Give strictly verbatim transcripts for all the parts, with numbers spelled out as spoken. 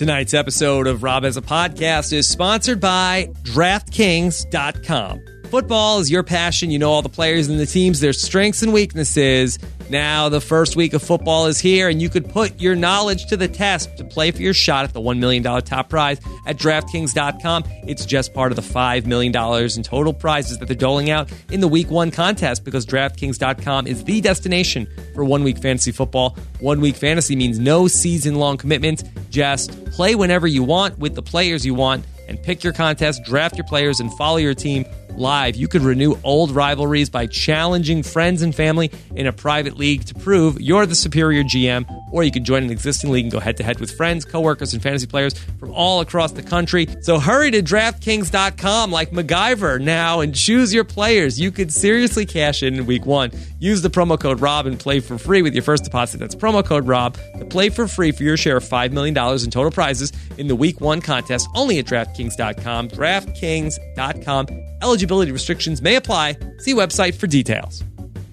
Tonight's episode of Rob Has a Podcast is sponsored by DraftKings dot com. Football is your passion. You know all the players and the teams, their strengths and weaknesses. Now the first week of football is here, and you could put your knowledge to the test to play for your shot at the one million dollars top prize at DraftKings dot com. It's just part of the five million dollars in total prizes that they're doling out in the Week one contest, because DraftKings dot com is the destination for one-week fantasy football. One-week fantasy means no season-long commitment. Just play whenever you want with the players you want, and pick your contest, draft your players, and follow your team live. You could renew old rivalries by challenging friends and family in a private league to prove you're the superior G M, or you can join an existing league and go head-to-head with friends, coworkers, and fantasy players from all across the country. So hurry to DraftKings dot com like MacGyver now and choose your players. You could seriously cash in in week one. Use the promo code ROB and play for free with your first deposit. That's promo code ROB to play for free for your share of five million dollars in total prizes in the week one contest, only at DraftKings dot com. DraftKings dot com. Eligibility restrictions may apply. See website for details.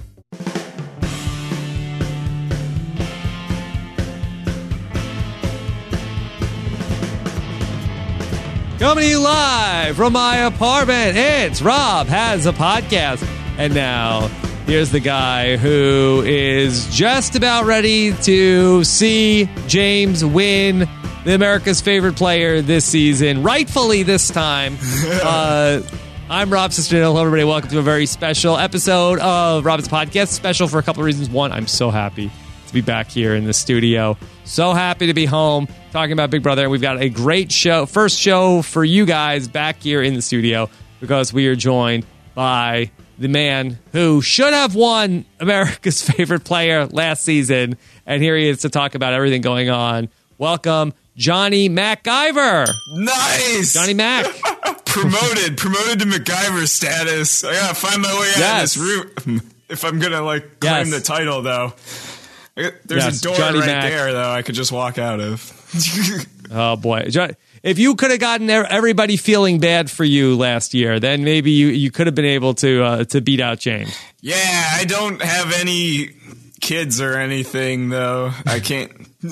Coming to you live from my apartment, it's Rob Has a Podcast. And now, here's the guy who is just about ready to see James win the America's favorite player this season, rightfully this time. Uh, I'm Rob Cesternino. Hello, everybody. Welcome to a very special episode of Rob's Podcast. Special for a couple of reasons. One, I'm so happy to be back here in the studio. So happy to be home talking about Big Brother. And we've got a great show, first show for you guys back here in the studio, because we are joined by the man who should have won America's favorite player last season. And here he is to talk about everything going on. Welcome, Johnny MacGyver. Nice. Johnny Mac. promoted. Promoted to MacGyver status. I gotta find my way out yes. of this room. If I'm gonna, like, claim yes. the title, though. There's yes. a door Johnny right Mac. there, though, I could just walk out of. Oh, boy. If you could have gotten everybody feeling bad for you last year, then maybe you, you could have been able to uh, to beat out James. Yeah, I don't have any kids or anything, though. I can't.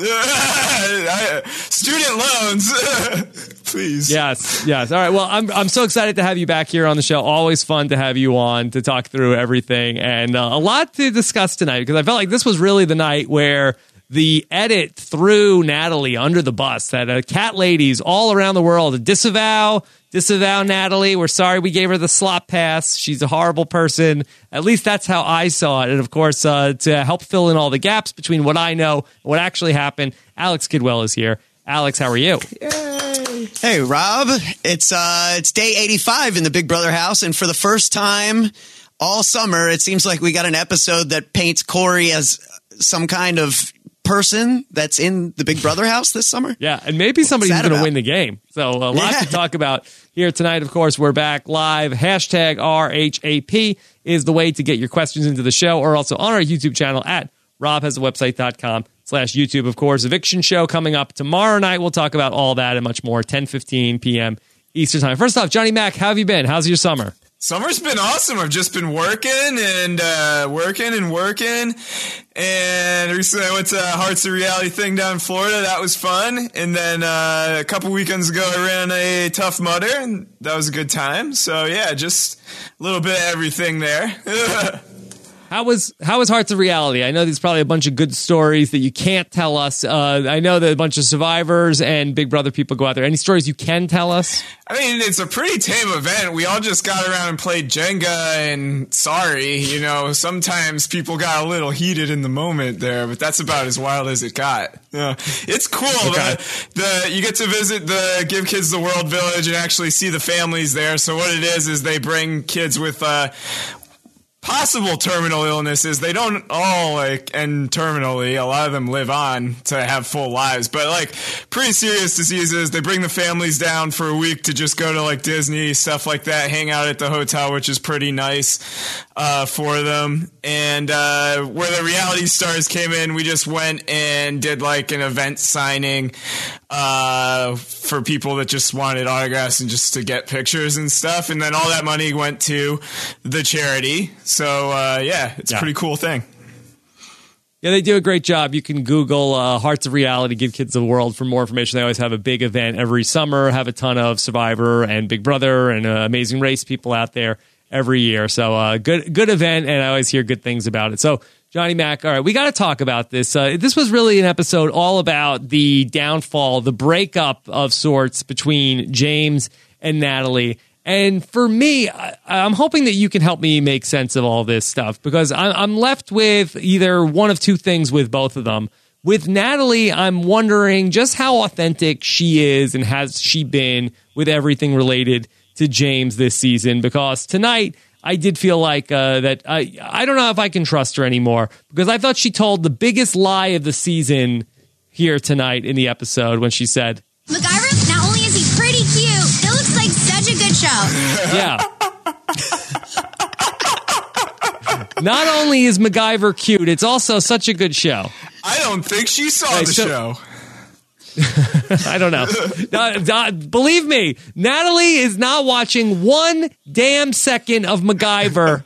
I, student loans, please. Yes, yes. All right. Well, I'm I'm so excited to have you back here on the show. Always fun to have you on to talk through everything, and uh, a lot to discuss tonight, because I felt like this was really the night where the edit threw Natalie under the bus. That uh, cat ladies all around the world disavow. Disavow Natalie. We're sorry we gave her the slop pass. She's a horrible person. At least that's how I saw it. And of course, uh, to help fill in all the gaps between what I know and what actually happened, Alex Kidwell is here. Alex, how are you? Yay. Hey, Rob. It's uh, it's day eighty-five in the Big Brother house, and for the first time all summer, it seems like we got an episode that paints Corey as some kind of person that's in the Big Brother house this summer. Yeah, and maybe somebody's going to win the game. So a lot yeah. to talk about here tonight. Of course, we're back live. Hashtag R H A P is the way to get your questions into the show, or also on our YouTube channel at robhasawebsite.com slash YouTube. Of course, Eviction Show coming up tomorrow night. We'll talk about all that and much more, ten fifteen p.m. Eastern Time. First off, Johnny Mac, how have you been? How's your summer? Summer's been awesome. I've just been working and uh, working and working. And recently I went to Hearts of Reality thing down in Florida. That was fun. And then uh, a couple weekends ago, I ran a Tough Mudder, and that was a good time. So, yeah, just a little bit of everything there. How was how was Hearts of Reality? I know there's probably a bunch of good stories that you can't tell us. Uh, I know that a bunch of survivors and Big Brother people go out there. Any stories you can tell us? I mean, it's a pretty tame event. We all just got around and played Jenga and sorry, you know, sometimes people got a little heated in the moment there, but that's about as wild as it got. Yeah. It's cool. Okay. The, the you get to visit the Give Kids the World Village and actually see the families there. So what it is is they bring kids with uh possible terminal illnesses. They don't all like end terminally. A lot of them live on to have full lives, but like pretty serious diseases. They bring the families down for a week to just go to like Disney, stuff like that, hang out at the hotel, which is pretty nice uh, for them. And uh, where the reality stars came in, we just went and did like an event signing uh, for people that just wanted autographs and just to get pictures and stuff. And then all that money went to the charity. So, uh, yeah, it's yeah. a pretty cool thing. Yeah, they do a great job. You can Google uh, Hearts of Reality, Give Kids the World for more information. They always have a big event every summer, have a ton of Survivor and Big Brother and uh, Amazing Race people out there every year. So uh, good good event, and I always hear good things about it. So Johnny Mac, all right, we got to talk about this. Uh, this was really an episode all about the downfall, the breakup of sorts between James and Natalie. And for me, I, I'm hoping that you can help me make sense of all this stuff, because I'm, I'm left with either one of two things with both of them. With Natalie, I'm wondering just how authentic she is and has she been with everything related to James this season, because tonight I did feel like uh, that I, I don't know if I can trust her anymore, because I thought she told the biggest lie of the season here tonight in the episode when she said, MacGyver, not only is he pretty cute, it looks like such a good show. Yeah. Not only is MacGyver cute, it's also such a good show. I don't think she saw Right, the so- show. I don't know. Uh, uh, believe me, Natalie is not watching one damn second of MacGyver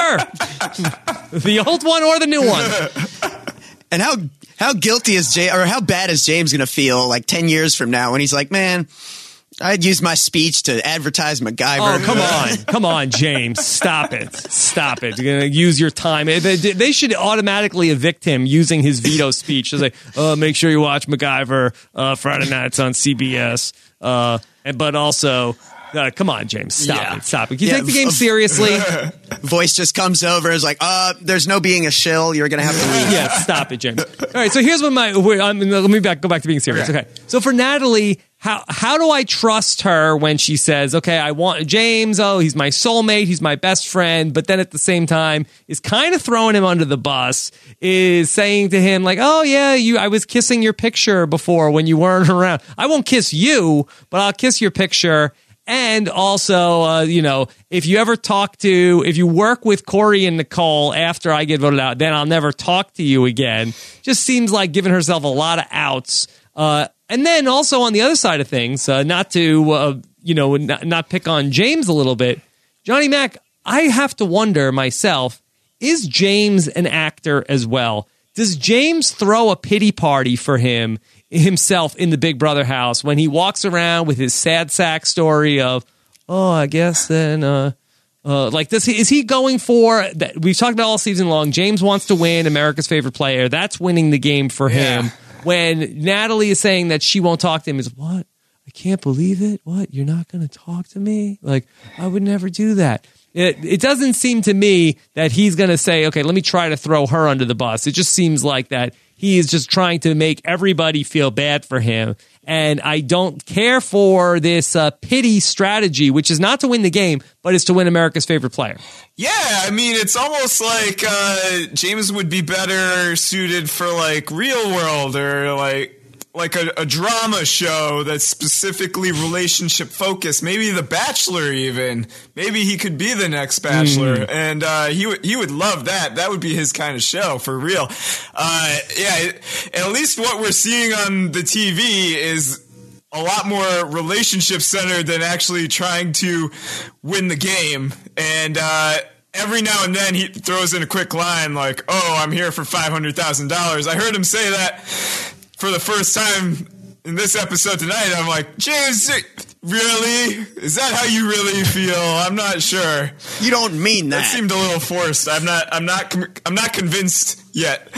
ever. The old one or the new one. And how how guilty is Jay, or how bad is James going to feel like ten years from now when he's like, man, I'd use my speech to advertise MacGyver. Oh, come on. Come on, James. Stop it. Stop it. You're going to use your time. They, they should automatically evict him using his veto speech. Just like, oh, make sure you watch MacGyver uh, Friday nights on C B S. Uh, and, but also, uh, come on, James. Stop Yeah. it. Stop it. Can you Yeah, take the game of- seriously? Voice just comes over, is like, uh, there's no being a shill. You're going to have to leave. Yeah, stop it, James. All right, so here's what my wait, I'm, let me back, go back to being serious. Okay. Okay. So for Natalie, how how do I trust her when she says, "Okay, I want James. Oh, he's my soulmate. He's my best friend," but then at the same time is kind of throwing him under the bus, is saying to him like, "Oh yeah, you. I was kissing your picture before when you weren't around. I won't kiss you, but I'll kiss your picture." And also, uh, you know, if you ever talk to, if you work with Corey and Nicole after I get voted out, then I'll never talk to you again. Just seems like giving herself a lot of outs. Uh, and then also on the other side of things, uh, not to, uh, you know, not, not pick on James a little bit, Johnny Mac, I have to wonder myself, is James an actor as well? Does James throw a pity party for him himself in the Big Brother house when he walks around with his sad sack story of, oh, I guess then, uh, uh, like, does he, is he going for that? We've talked about all season long. James wants to win, America's favorite player. That's winning the game for him. Yeah. When Natalie is saying that she won't talk to him, is what? I can't believe it. What? You're not going to talk to me? Like, I would never do that. It, it doesn't seem to me that he's going to say, okay, let me try to throw her under the bus. It just seems like that he is just trying to make everybody feel bad for him. And I don't care for this uh, pity strategy, which is not to win the game, but is to win America's favorite player. Yeah, I mean, it's almost like uh, James would be better suited for like Real World or like like a, a drama show that's specifically relationship focused. Maybe The Bachelor, even. Maybe he could be the next Bachelor, mm. and uh, he would he would love that. That would be his kind of show for real. Uh, yeah, at least what we're seeing on the T V is a lot more relationship centered than actually trying to win the game. And uh, every now and then he throws in a quick line like, "Oh, I'm here for five hundred thousand dollars." I heard him say that for the first time in this episode tonight. I'm like, James, really? Is that how you really feel? I'm not sure. You don't mean that. That seemed a little forced. I'm not. I'm not. I'm not convinced yet.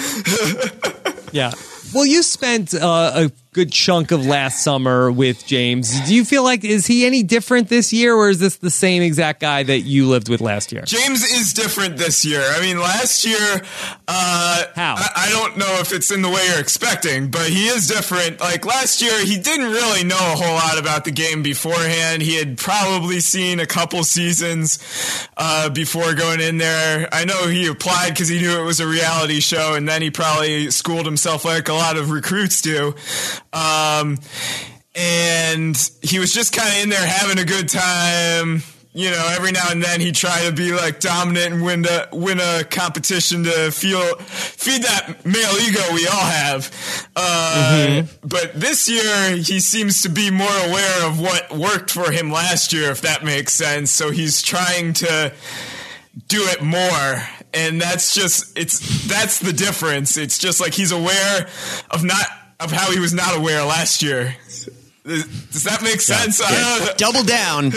Yeah. Well, you spent uh, a good chunk of last summer with James. Do you feel like, is he any different this year, or is this the same exact guy that you lived with last year? James is different this year. I mean, last year, uh, How? I, I don't know if it's in the way you're expecting, but he is different. Like last year, he didn't really know a whole lot about the game beforehand. He had probably seen a couple seasons uh, before going in there. I know he applied because he knew it was a reality show, and then he probably schooled himself like a lot of recruits do. Um, and he was just kind of in there having a good time. You know, every now and then he tried to be like dominant and win a win a competition to feel feed that male ego we all have. Uh, mm-hmm. But this year he seems to be more aware of what worked for him last year, if that makes sense. So he's trying to do it more. And that's just, it's, that's the difference. It's just like he's aware of not, of how he was not aware last year. Does that make sense? Yeah. Yeah. Double down.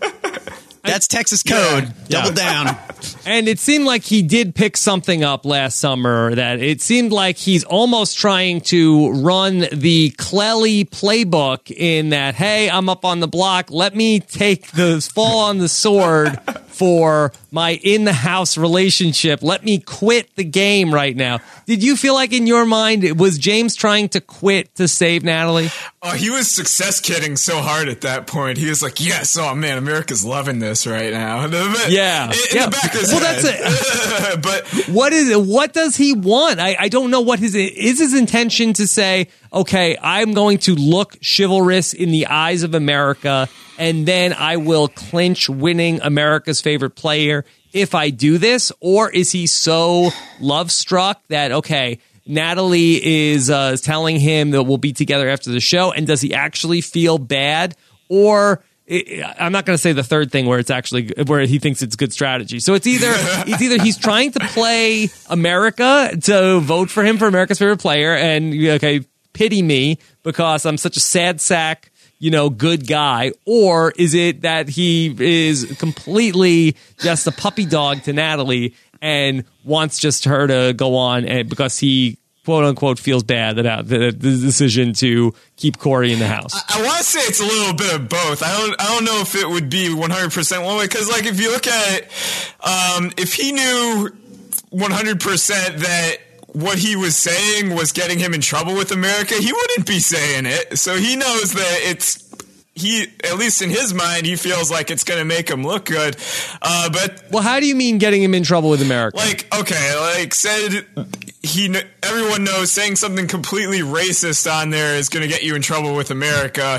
That's Texas code. Yeah. Double down. And it seemed like he did pick something up last summer that it seemed like he's almost trying to run the Clelly playbook in that, hey, I'm up on the block. Let me take the fall on the sword for my in-the-house relationship. Let me quit the game right now. Did you feel like in your mind, was James trying to quit to save Natalie? Oh, he was success kidding so hard at that point. He was like, yes, oh man, America's loving this right now. Yeah. In, in yeah. the back of his well, head. That's it. But what is it? What does he want? I, I don't know what his is his intention to say, okay, I'm going to look chivalrous in the eyes of America, and then I will clinch winning America's favorite player if I do this? Or is he so love struck that, okay, Natalie is uh, telling him that we'll be together after the show, and does he actually feel bad? Or I'm not going to say the third thing where it's actually where he thinks it's good strategy. So it's either it's either he's trying to play America to vote for him for America's favorite player, and okay, pity me because I'm such a sad sack, you know, good guy, or is it that he is completely just a puppy dog to Natalie and wants just her to go on, and because he quote unquote feels bad about the, the decision to keep Corey in the house? I, I want to say it's a little bit of both. I don't I don't know if it would be one hundred percent one way, because like if you look at it, um, if he knew one hundred percent that what he was saying was getting him in trouble with America, he wouldn't be saying it. So he knows that it's, he, at least in his mind, he feels like it's going to make him look good. Uh, but well, how do you mean getting him in trouble with America? Like, okay, like said, he, everyone knows saying something completely racist on there is going to get you in trouble with America.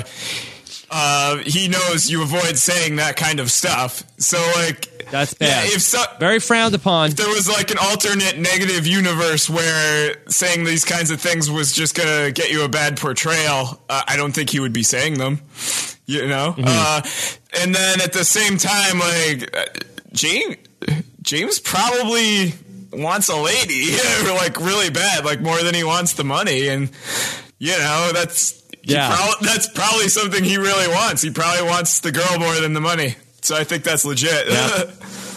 Uh, he knows you avoid saying that kind of stuff. So like, that's bad. Yeah, if so, very frowned upon. If there was like an alternate negative universe where saying these kinds of things was just gonna get you a bad portrayal, uh, I don't think he would be saying them. You know, mm-hmm. uh, and then at the same time, like uh, James, James probably wants a lady, like really bad, like more than he wants the money, and you know that's yeah, prob- that's probably something he really wants. He probably wants the girl more than the money. So I think that's legit. Yeah.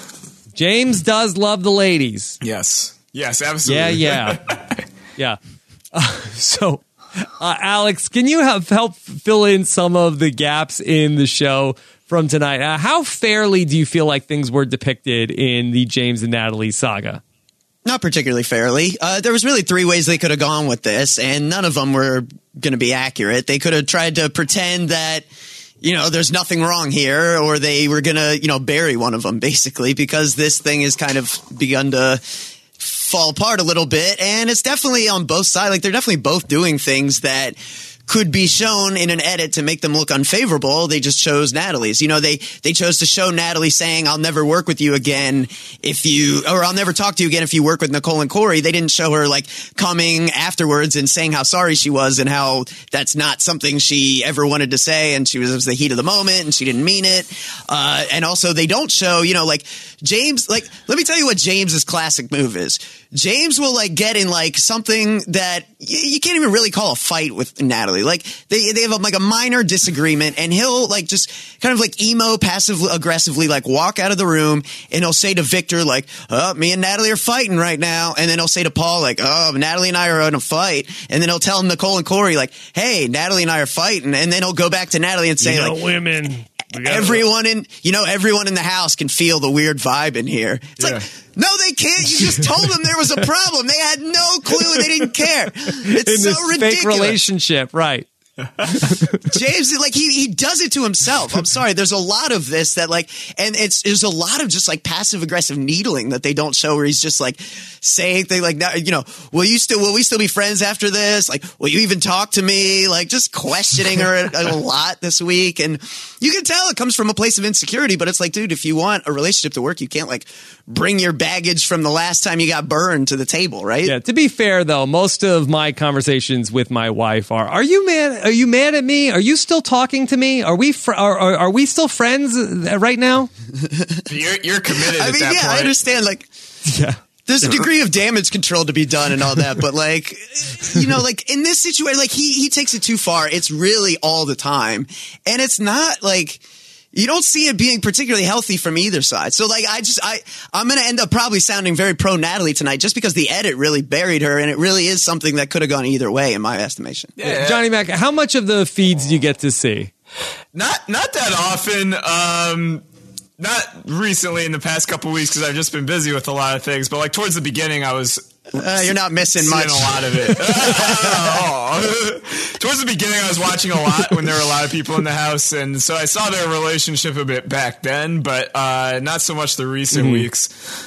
James does love the ladies. Yes. Yes, absolutely. Yeah, yeah. yeah. Uh, so, uh, Alex, can you have help fill in some of the gaps in the show from tonight? Uh, how fairly do you feel like things were depicted in the James and Natalie saga? Not particularly fairly. Uh, there was really three ways they could have gone with this, and none of them were going to be accurate. They could have tried to pretend that, you know, there's nothing wrong here, or they were going to, you know, bury one of them, basically, because this thing has kind of begun to fall apart a little bit. And it's definitely on both sides. Like, they're definitely both doing things that could be shown in an edit to make them look unfavorable. They just chose Natalie's. You know, they, they chose to show Natalie saying, I'll never work with you again if you, or I'll never talk to you again if you work with Nicole and Corey. They didn't show her like coming afterwards and saying how sorry she was and how that's not something she ever wanted to say. And she was, it was the heat of the moment and she didn't mean it. Uh, and also they don't show, you know, like James, like, let me tell you what James's classic move is. James will like get in like something that you, you can't even really call a fight with Natalie. Like they they have a, like a minor disagreement, and he'll like just kind of like emo passive aggressively like walk out of the room, and he'll say to Victor like, "Oh, me and Natalie are fighting right now," and then he'll say to Paul like, "Oh, Natalie and I are in a fight," and then he'll tell Nicole and Corey like, "Hey, Natalie and I are fighting," and then he'll go back to Natalie and say you know, like, "Women." Everyone in, you know, everyone in the house can feel the weird vibe in here. It's yeah. like, no, they can't. You just told them there was a problem. They had no clue. They didn't care. It's in so this ridiculous. Fake relationship, right? James, like he he does it to himself. I'm sorry. There's a lot of this that like, and it's there's a lot of just like passive aggressive needling that they don't show, where he's just like saying things like, you know, will you still will we still be friends after this? Like, will you even talk to me? Like, just questioning her a, a lot this week, and you can tell it comes from a place of insecurity. But it's like, dude, if you want a relationship to work, you can't like bring your baggage from the last time you got burned to the table, right? Yeah. To be fair, though, most of my conversations with my wife are, "Are you mad? Are you mad at me? Are you still talking to me? Are we fr- are, are are we still friends right now?" You're you're committed. I at mean, that yeah, point. I understand. Like, yeah. there's a degree of damage control to be done and all that, but like, you know, like in this situation, like he he takes it too far. It's really all the time, and it's not like. You don't see it being particularly healthy from either side. So, like, I just, I, I'm going to end up probably sounding very pro Natalie tonight just because the edit really buried her, and it really is something that could have gone either way, in my estimation. Yeah. Johnny Mac, how much of the feeds do you get to see? Not, not that often. Um, not recently in the past couple weeks because I've just been busy with a lot of things. But like towards the beginning, I was. Uh, you're not missing much. A lot of it. oh. Towards the beginning, I was watching a lot when there were a lot of people in the house, and so I saw their relationship a bit back then, but uh, not so much the recent mm-hmm. weeks.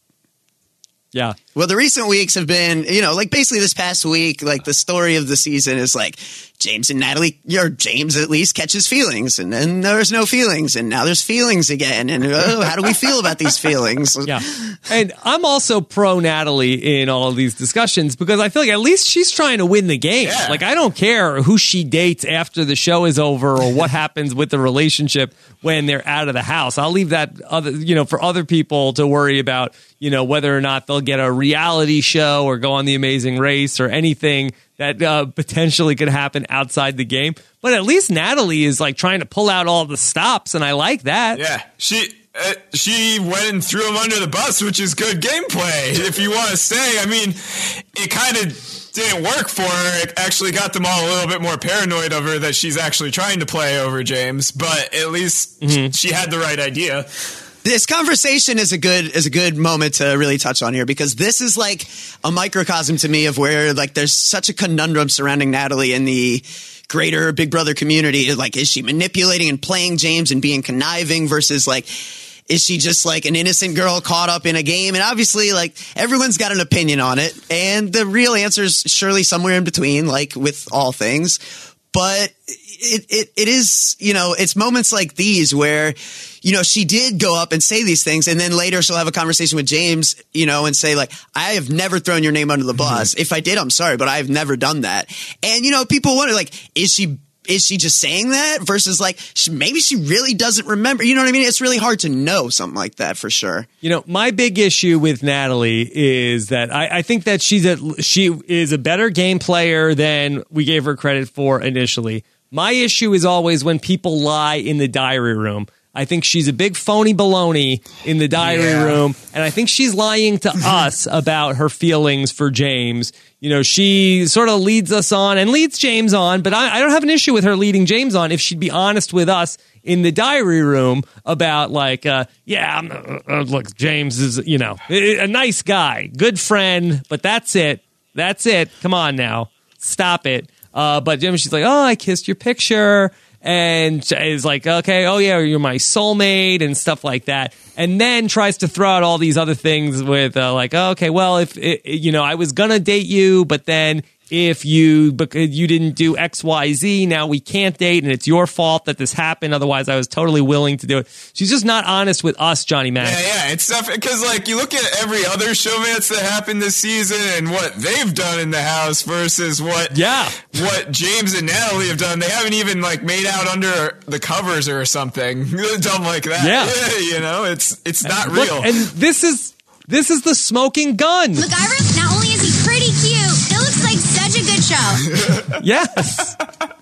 Yeah. Well, the recent weeks have been, you know, like basically this past week, like the story of the season is like James and Natalie, or James at least catches feelings, and then there's no feelings, and now there's feelings again. And oh, how do we feel about these feelings? Yeah. And I'm also pro Natalie in all of these discussions because I feel like at least she's trying to win the game. Yeah. Like, I don't care who she dates after the show is over or what happens with the relationship when they're out of the house. I'll leave that other, you know, for other people to worry about, you know, whether or not they'll get a reality show or go on The Amazing Race or anything that uh, potentially could happen outside the game. But at least Natalie is like trying to pull out all the stops, and I like that. Yeah, she uh, she went and threw him under the bus, which is good gameplay. If you want to say, I mean, it kind of didn't work for her. It actually got them all a little bit more paranoid of her that she's actually trying to play over James. But at least mm-hmm. she had the right idea. This conversation is a good is a good moment to really touch on here because this is like a microcosm to me of where like there's such a conundrum surrounding Natalie in the greater Big Brother community. Like, is she manipulating and playing James and being conniving versus like, is she just like an innocent girl caught up in a game? And obviously, like, everyone's got an opinion on it. And the real answer is surely somewhere in between, like with all things. But it, it, it is, you know, it's moments like these where, you know, she did go up and say these things, and then later she'll have a conversation with James, you know, and say, like, I have never thrown your name under the bus. Mm-hmm. If I did, I'm sorry, but I've never done that. And, you know, people wonder, like, is she is she just saying that versus, like, she, maybe she really doesn't remember? You know what I mean? It's really hard to know something like that for sure. You know, my big issue with Natalie is that I, I think that she's a, she is a better game player than we gave her credit for initially. My issue is always when people lie in the diary room. I think she's a big phony baloney in the diary yeah. room, and I think she's lying to us about her feelings for James. You know, she sort of leads us on and leads James on, but I, I don't have an issue with her leading James on if she'd be honest with us in the diary room about, like, uh, yeah, I'm, uh, look, James is, you know, a nice guy, good friend, but that's it. That's it. Come on now. Stop it. Uh, but Jim, she's like, oh, I kissed your picture. And is like, okay, oh yeah, you're my soulmate and stuff like that. And then tries to throw out all these other things with uh, like, oh, okay, well, if it, you know, I was gonna date you, but then if you because you didn't do X, Y, Z, now we can't date, and it's your fault that this happened. Otherwise, I was totally willing to do it. She's just not honest with us, Johnny Mac. Yeah, yeah, it's stuff because like you look at every other showmance that happened this season and what they've done in the house versus what yeah what James and Natalie have done. They haven't even like made out under the covers or something dumb like that. Yeah, you know, it's it's not and, real. Look, and this is this is the smoking gun. Look, Iris, not only is he pretty cute, it looks like such a good show. Yes.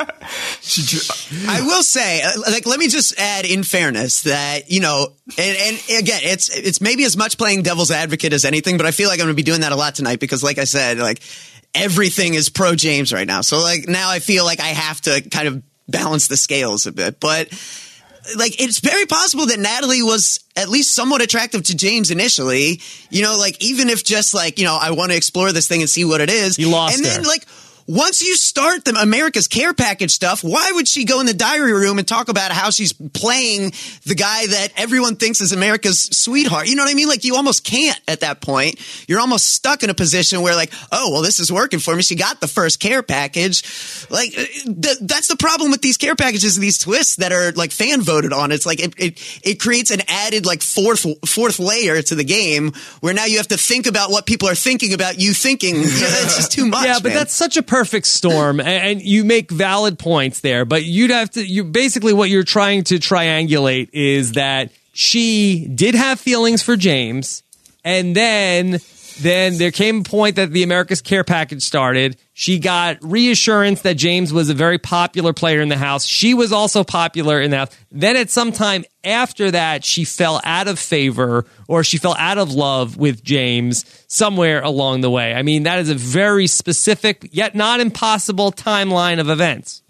I will say, like, let me just add in fairness that, you know, and, and again, it's it's maybe as much playing devil's advocate as anything, but I feel like I'm going to be doing that a lot tonight because, like I said, like, everything is pro James right now. So, like, now I feel like I have to kind of balance the scales a bit. But, like, it's very possible that Natalie was at least somewhat attractive to James initially. You know, like, even if just, like, you know, I want to explore this thing and see what it is. He lost And her. then, like, once you start the America's Care Package stuff, why would she go in the diary room and talk about how she's playing the guy that everyone thinks is America's sweetheart? You know what I mean? Like, you almost can't at that point. You're almost stuck in a position where, like, oh, well, this is working for me. She got the first care package. Like, th- that's the problem with these care packages, these twists that are, like, fan voted on. It's like it, it it creates an added, like, fourth fourth layer to the game where now you have to think about what people are thinking about you thinking. You know, it's just too much. Yeah, but man. that's such a perfect storm, and you make valid points there, but you'd have to you basically what you're trying to triangulate is that she did have feelings for James, and then then there came a point that the America's Care package started. She got reassurance that James was a very popular player in the house. She was also popular in the house. Then at some time after that, she fell out of favor or she fell out of love with James somewhere along the way. I mean, that is a very specific yet not impossible timeline of events.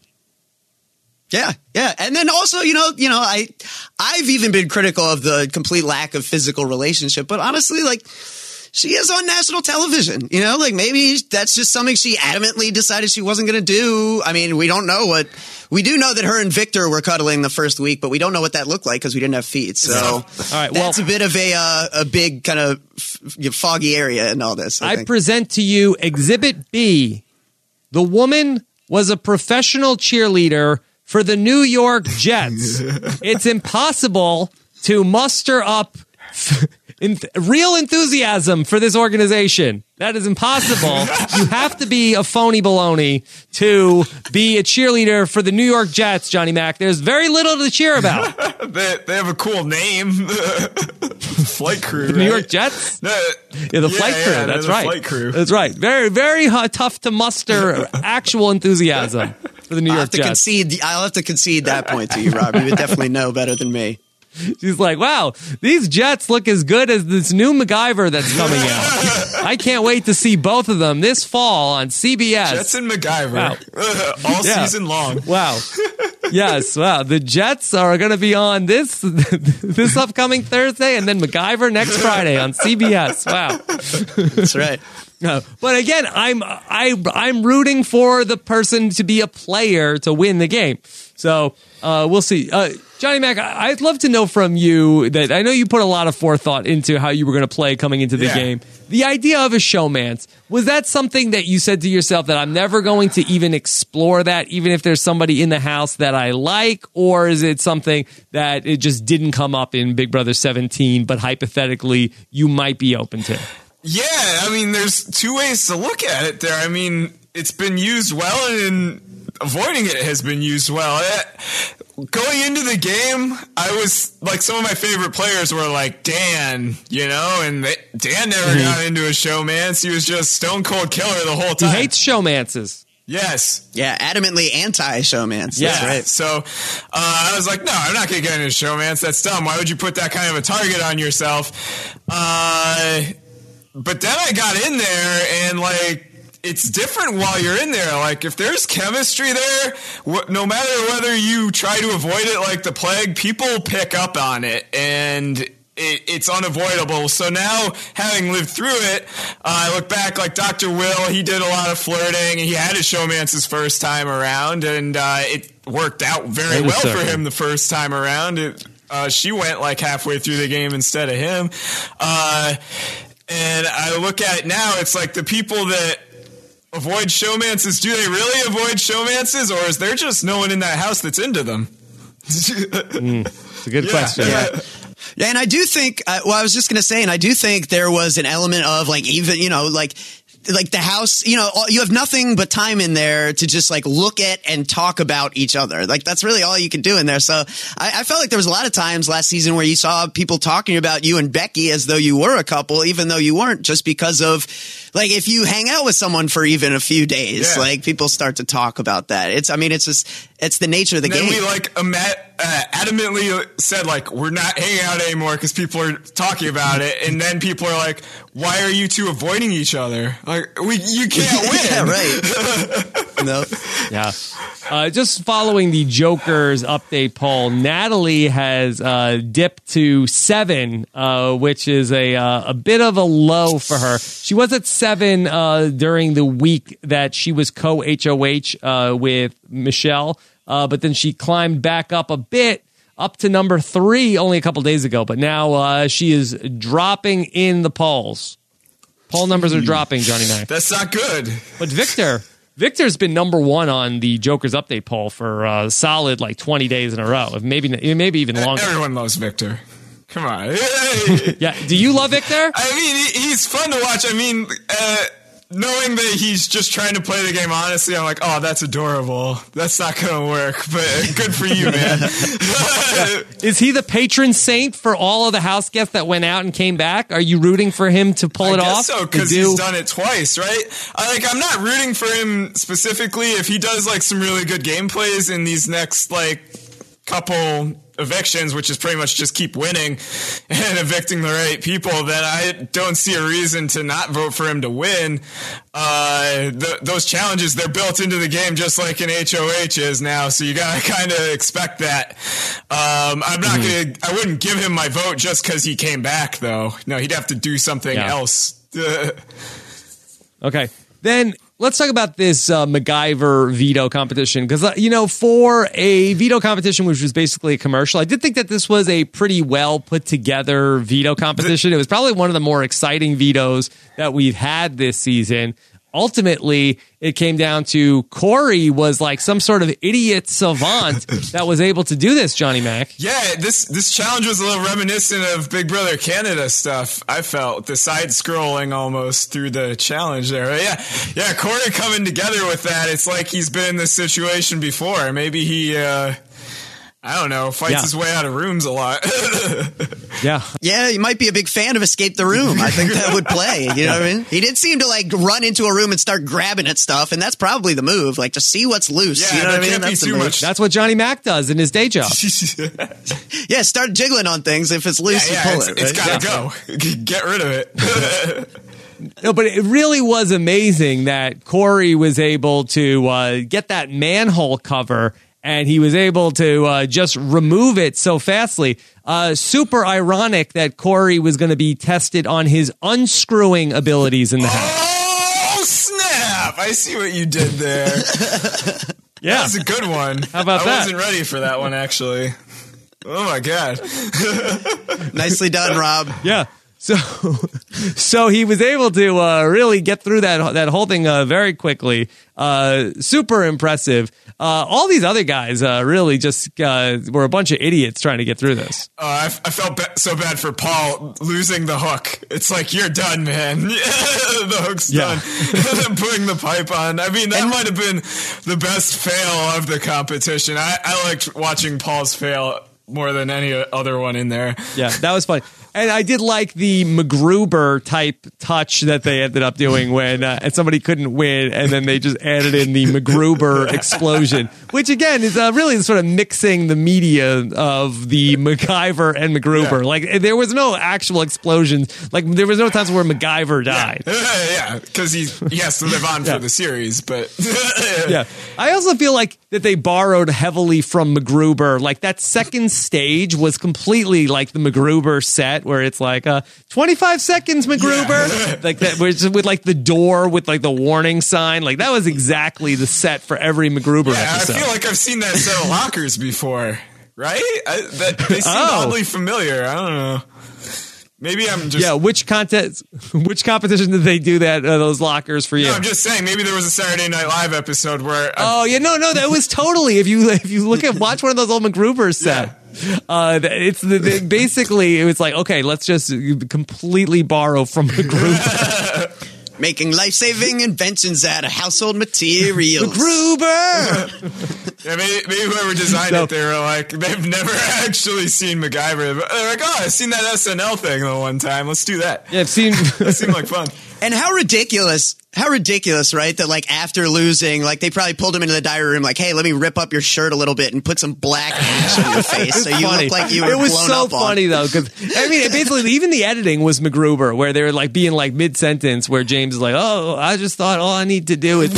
Yeah, yeah. And then also, you know, you know, I, I've even been critical of the complete lack of physical relationship, but honestly, like, she is on national television, you know, like maybe that's just something she adamantly decided she wasn't going to do. I mean, we don't know what, we do know that her and Victor were cuddling the first week, but we don't know what that looked like because we didn't have feet. So all right, well, that's a bit of a, uh, a big kind of f- foggy area in all this. I, I think. present to you Exhibit B. The woman was a professional cheerleader for the New York Jets. It's impossible to muster up In th- real enthusiasm for this organization. That is impossible. You have to be a phony baloney to be a cheerleader for the New York Jets, Johnny Mac. There's very little to cheer about. they, they have a cool name. Flight crew, the right? New York Jets? No, yeah, the yeah, flight crew. yeah, That's the right. Flight crew. That's right. Very, very uh, tough to muster actual enthusiasm for the New I'll York have to Jets. concede. I'll have to concede that point to you, Rob. You would definitely know better than me. She's like, wow, these Jets look as good as this new MacGyver that's coming out. I can't wait to see both of them this fall on C B S. Jets and MacGyver. Wow. All Yeah. season long. Wow. Yes, wow. The Jets are going to be on this this upcoming Thursday and then MacGyver next Friday on C B S. Wow. That's right. No, but again, I'm I I'm rooting for the person to be a player to win the game. So uh, we'll see. Uh, Johnny Mac, I- I'd love to know from you that I know you put a lot of forethought into how you were going to play coming into the Yeah. game. The idea of a showmance, was that something that you said to yourself that I'm never going to even explore that, even if there's somebody in the house that I like, or is it something that it just didn't come up in Big Brother seventeen, but hypothetically you might be open to? Yeah, I mean, there's two ways to look at it there. I mean, it's been used well, and avoiding it has been used well. It, going into the game, I was like, some of my favorite players were like Dan, you know, and they, Dan never Mm-hmm. got into a showmance. He was just stone cold killer the whole He time. hates showmances. Yes. Yeah, adamantly anti-showmance. Yeah. That's right. So uh, I was like, no, I'm not going to get into showmance. That's dumb. Why would you put that kind of a target on yourself? Uh, but then I got in there and like, it's different while you're in there. Like, if there's chemistry there, wh- no matter whether you try to avoid it like the plague, people pick up on it, and it, it's unavoidable. So now, having lived through it, uh, I look back like Doctor Will, he did a lot of flirting, and he had his showmance his first time around, and uh, it worked out very That is well so for cool. him the first time around. It, uh, she went like halfway through the game instead of him. Uh, and I look at it now, it's like the people that avoid showmances, do they really avoid showmances, or is there just no one in that house that's into them? Mm, it's a good Yeah. question. Yeah. Yeah, and I do think, uh, well, I was just going to say, and I do think there was an element of like, even, you know, like, like the house, you know, all, you have nothing but time in there to just like look at and talk about each other. Like that's really all you can do in there. So I, I felt like there was a lot of times last season where you saw people talking about you and Becky as though you were a couple, even though you weren't, just because of like, if you hang out with someone for even a few days, Yeah. like people start to talk about that. It's, I mean, it's just, it's the nature of the And then game. we like ama- uh, adamantly said like, we're not hanging out anymore because people are talking about it, and then people are like, why are you two avoiding each other? Like, we you can't win. Yeah, right. No. Yeah. Uh, just following the Joker's update poll, Natalie has uh, dipped to seven, uh, which is a uh, a bit of a low for her. She was at seven uh, during the week that she was co-H O H uh, with Michelle, uh, but then she climbed back up a bit, up to number three only a couple days ago. But now uh, she is dropping in the polls. Poll numbers are dropping, Johnny Mac. That's not good. But Victor, Victor's been number one on the Joker's update poll for uh, solid like twenty days in a row, if maybe maybe even longer. Everyone loves Victor. Come on. Yeah, do you love Victor? I mean, he, he's fun to watch. I mean, uh, knowing that he's just trying to play the game honestly, I'm like, oh, that's adorable. That's not going to work, but good for you, man. Is he the patron saint for all of the house guests that went out and came back? Are you rooting for him to pull I it guess off? so, because he's done it twice, right? I, like, I'm not rooting for him specifically. If he does like some really good game plays in these next like couple evictions, which is pretty much just keep winning and evicting the right people, then I don't see a reason to not vote for him to win. Uh, th- those challenges, they're built into the game just like an H O H is now, so you gotta kind of expect that. Um, I'm not mm-hmm. gonna, I wouldn't give him my vote just because he came back, though. No, he'd have to do something yeah. else. Okay. Then let's talk about this uh, MacGyver veto competition. Because, uh, you know, for a veto competition, which was basically a commercial, I did think that this was a pretty well put together veto competition. It was probably one of the more exciting vetoes that we've had this season. Ultimately, it came down to Corey was like some sort of idiot savant that was able to do this, Johnny Mac. Yeah, this this challenge was a little reminiscent of Big Brother Canada stuff, I felt. The side-scrolling almost through the challenge there. But yeah, yeah, Corey coming together with that, it's like he's been in this situation before. Maybe he... Uh, I don't know, fights yeah. his way out of rooms a lot. yeah. Yeah, you might be a big fan of Escape the Room. I think that would play. You know what I mean? He did seem to like run into a room and start grabbing at stuff, and that's probably the move. Like to see what's loose. Yeah, you know there what I mean? can't be That's the too move. much. That's what Johnny Mac does in his day job. Yeah, start jiggling on things. If it's loose, yeah, you yeah, pull it's, it. it's Right? gotta go. Get rid of it. No, but it really was amazing that Corey was able to uh, get that manhole cover, and he was able to uh, just remove it so fastly. Uh, super ironic that Corey was going to be tested on his unscrewing abilities in the house. Oh, snap! I see what you did there. Yeah. That was a good one. How about I that? I wasn't ready for that one, actually. Oh, my God. Nicely done, Rob. Yeah. So, so he was able to uh, really get through that that whole thing uh, very quickly. Uh, super impressive. Uh, all these other guys uh, really just uh, were a bunch of idiots trying to get through this. Uh, I, I felt ba- so bad for Paul losing the hook. It's like, you're done, man. The hook's Yeah. done. Putting the pipe on. I mean, that might have been the best fail of the competition. I, I liked watching Paul's fail more than any other one in there. Yeah, that was fun. And I did like the MacGruber type touch that they ended up doing when uh, and somebody couldn't win, and then they just added in the MacGruber explosion, which again is uh, really sort of mixing the media of the MacGyver and MacGruber. Yeah. Like there was no actual explosions. Like there was no times where MacGyver died. Yeah, because he, he has to live on Yeah. for the series, but... Yeah. I also feel like that they borrowed heavily from MacGruber. Like that second stage was completely like the MacGruber set, where it's like uh twenty-five seconds, MacGruber. Yeah. Like that with, with like the door with like the warning sign. Like that was exactly the set for every MacGruber Yeah, episode. I feel like I've seen that set of lockers before, right? I, that, they seem Oh. oddly familiar. I don't know. Maybe I'm just... Yeah, which contest which competition did they do that uh, those lockers for you? No, I'm just saying, maybe there was a Saturday Night Live episode where... Oh yeah, no, no, that was totally. If you if you look at watch one of those old MacGrubers set, Yeah. uh, it's the, the basically it was like, okay, let's just completely borrow from MacGruber. Making life-saving inventions out of household materials. MacGruber. Yeah, maybe, maybe whoever designed So- it, they were like, they've never actually seen MacGyver. But they're like, oh, I've seen that S N L thing the one time. Let's do that. Yeah, it seemed. That seemed like fun. And how ridiculous, how ridiculous, right? That like after losing, like they probably pulled him into the diary room, like, hey, let me rip up your shirt a little bit and put some black ash on your face so you funny. look like you were It was blown so up funny on. though, because I mean, it basically even the editing was MacGruber, where they were like being like mid sentence, where James is like, "Oh, I just thought all I need to do is."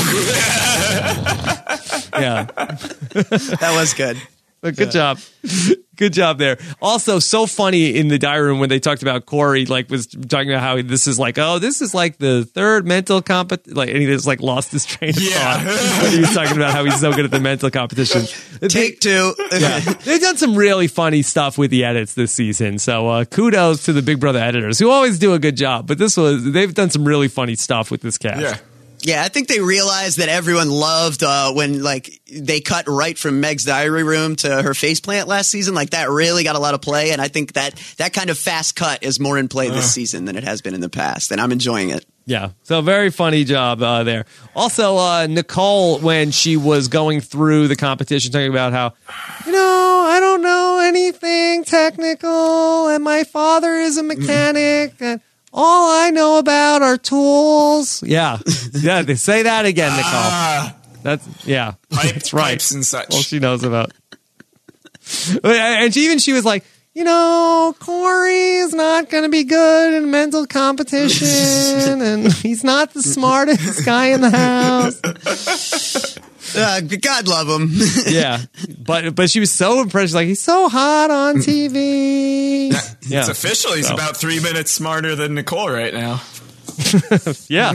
Yeah, That was good. but good job, good job there. Also, so funny in the diary room when they talked about Corey, like was talking about how this is like, oh, this is like the third mental compet, like, and he just like lost his train of Yeah. thought when he was talking about how he's so good at the mental competition. Take two. Yeah. They've done some really funny stuff with the edits this season. So uh, kudos to the Big Brother editors who always do a good job. But this was they've done some really funny stuff with this cast. Yeah. Yeah, I think they realized that everyone loved uh, when like they cut right from Meg's diary room to her faceplant last season. Like that really got a lot of play, and I think that that kind of fast cut is more in play this season than it has been in the past, and I'm enjoying it. Yeah, so very funny job uh, there. Also, uh, Nicole, when she was going through the competition, talking about how, you know, I don't know anything technical, and my father is a mechanic, and all I know about are tools. Yeah, yeah, they say that again, Nicole. Ah, That's yeah, pipe, that's right. pipes and such. All she knows about. And she, even she was like, you know, Corey is not going to be good in mental competition, and he's not the smartest guy in the house. Uh, God love him. Yeah, but but she was so impressed. She's like, he's so hot on T V. It's Yeah, official. He's So. about three minutes smarter than Nicole right now. yeah.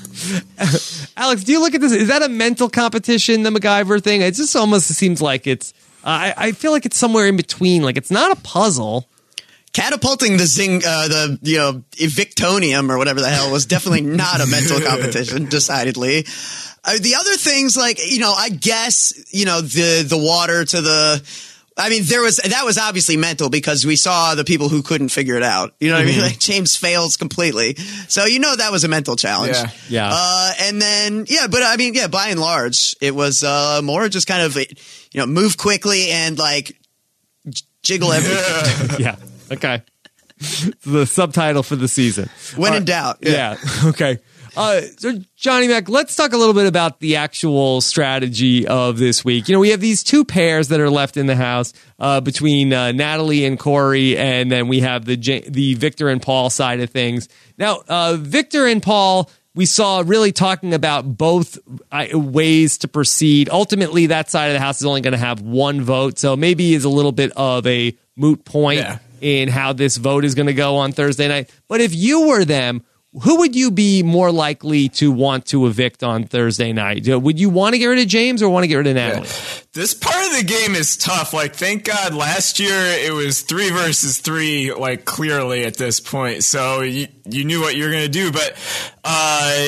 Alex, do you look at this? Is that a mental competition, the MacGyver thing? It just almost seems like it's. Uh, I, I feel like it's somewhere in between. Like it's not a puzzle. Catapulting the zing, uh, the you know Evictonium or whatever the hell was definitely not a mental competition. Decidedly, uh, the other things like you know, I guess you know the the water to the. I mean, there was that was obviously mental because we saw the people who couldn't figure it out. You know what Mm-hmm. I mean? Like James fails completely, so you know that was a mental challenge. Yeah. Yeah. Uh, and then yeah, but I mean, yeah, by and large, it was uh, more just kind of you know move quickly and like j- jiggle everything. Yeah. Okay. The subtitle for the season. When All in right. doubt. Yeah. Okay. Uh, so Johnny Mac, let's talk a little bit about the actual strategy of this week. You know, we have these two pairs that are left in the house uh, between uh, Natalie and Corey, and then we have the J- the Victor and Paul side of things. Now, uh, Victor and Paul, we saw really talking about both uh, ways to proceed. Ultimately, that side of the house is only going to have one vote, so maybe is a little bit of a moot point Yeah. in how this vote is going to go on Thursday night. But if you were them, who would you be more likely to want to evict on Thursday night? Uh, Would you want to get rid of James or want to get rid of Natalie? This part of the game is tough. Like, thank God last year it was three versus three, like, clearly at this point. So you, you knew what you were going to do. But uh,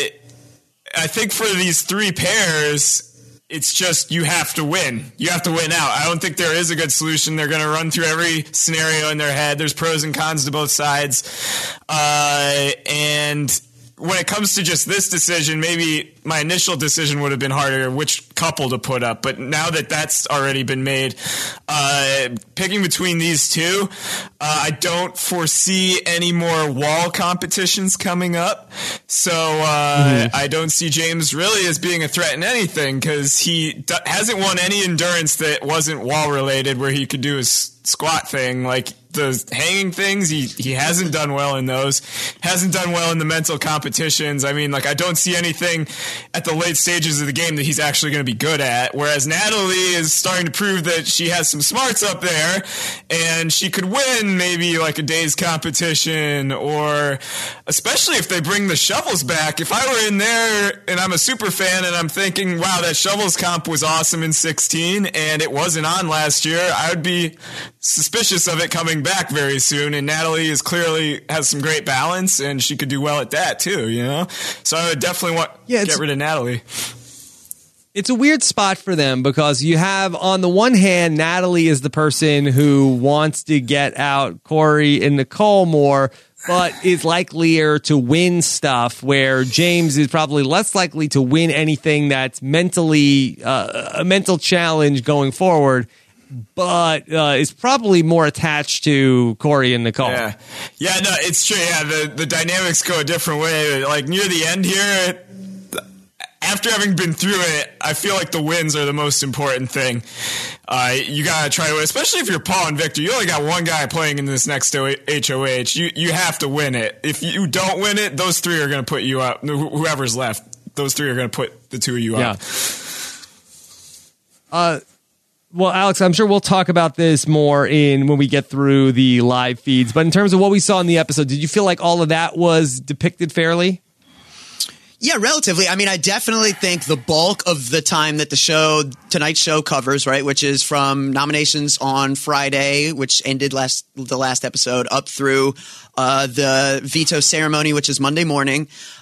I think for these three pairs, it's just you have to win. You have to win out. I don't think there is a good solution. They're going to run through every scenario in their head. There's pros and cons to both sides. Uh, and when it comes to just this decision, maybe my initial decision would have been harder, which couple to put up. But now that that's already been made, uh, picking between these two, uh, I don't foresee any more wall competitions coming up. So uh, mm-hmm. I don't see James really as being a threat in anything because he d- hasn't won any endurance that wasn't wall related where he could do his squat thing. Like the hanging things, he, he hasn't done well in those. Hasn't done well in the mental competitions. I mean, like, I don't see anything at the late stages of the game that he's actually going to be good at. Whereas Natalie is starting to prove that she has some smarts up there and she could win maybe like a day's competition, or especially if they bring the shovels back. If I were in there and I'm a super fan and I'm thinking, wow, that shovels comp was awesome in sixteen and it wasn't on last year, I would be suspicious of it coming back very soon. And Natalie is clearly has some great balance and she could do well at that too, you know? So I would definitely want yeah, get rid of Natalie. It's a weird spot for them because you have, on the one hand, Natalie is the person who wants to get out Corey and Nicole more, but is likelier to win stuff, where James is probably less likely to win anything that's mentally uh, a mental challenge going forward, but uh, is probably more attached to Corey and Nicole. Yeah, yeah, no, it's true. Yeah, the, the dynamics go a different way. Like near the end here, after having been through it, I feel like the wins are the most important thing. Uh, you gotta try to win, especially if you're Paul and Victor. You only got one guy playing in this next H O H. You you have to win it. If you don't win it, those three are gonna put you up. Whoever's left, those three are gonna put the two of you yeah. up. Uh. Well, Alex, I'm sure we'll talk about this more in when we get through the live feeds. But in terms of what we saw in the episode, did you feel like all of that was depicted fairly? Yeah, relatively. I mean, I definitely think the bulk of the time that the show, tonight's show covers, right, which is from nominations on Friday, which ended last the last episode, up through uh, the veto ceremony, which is Monday morning.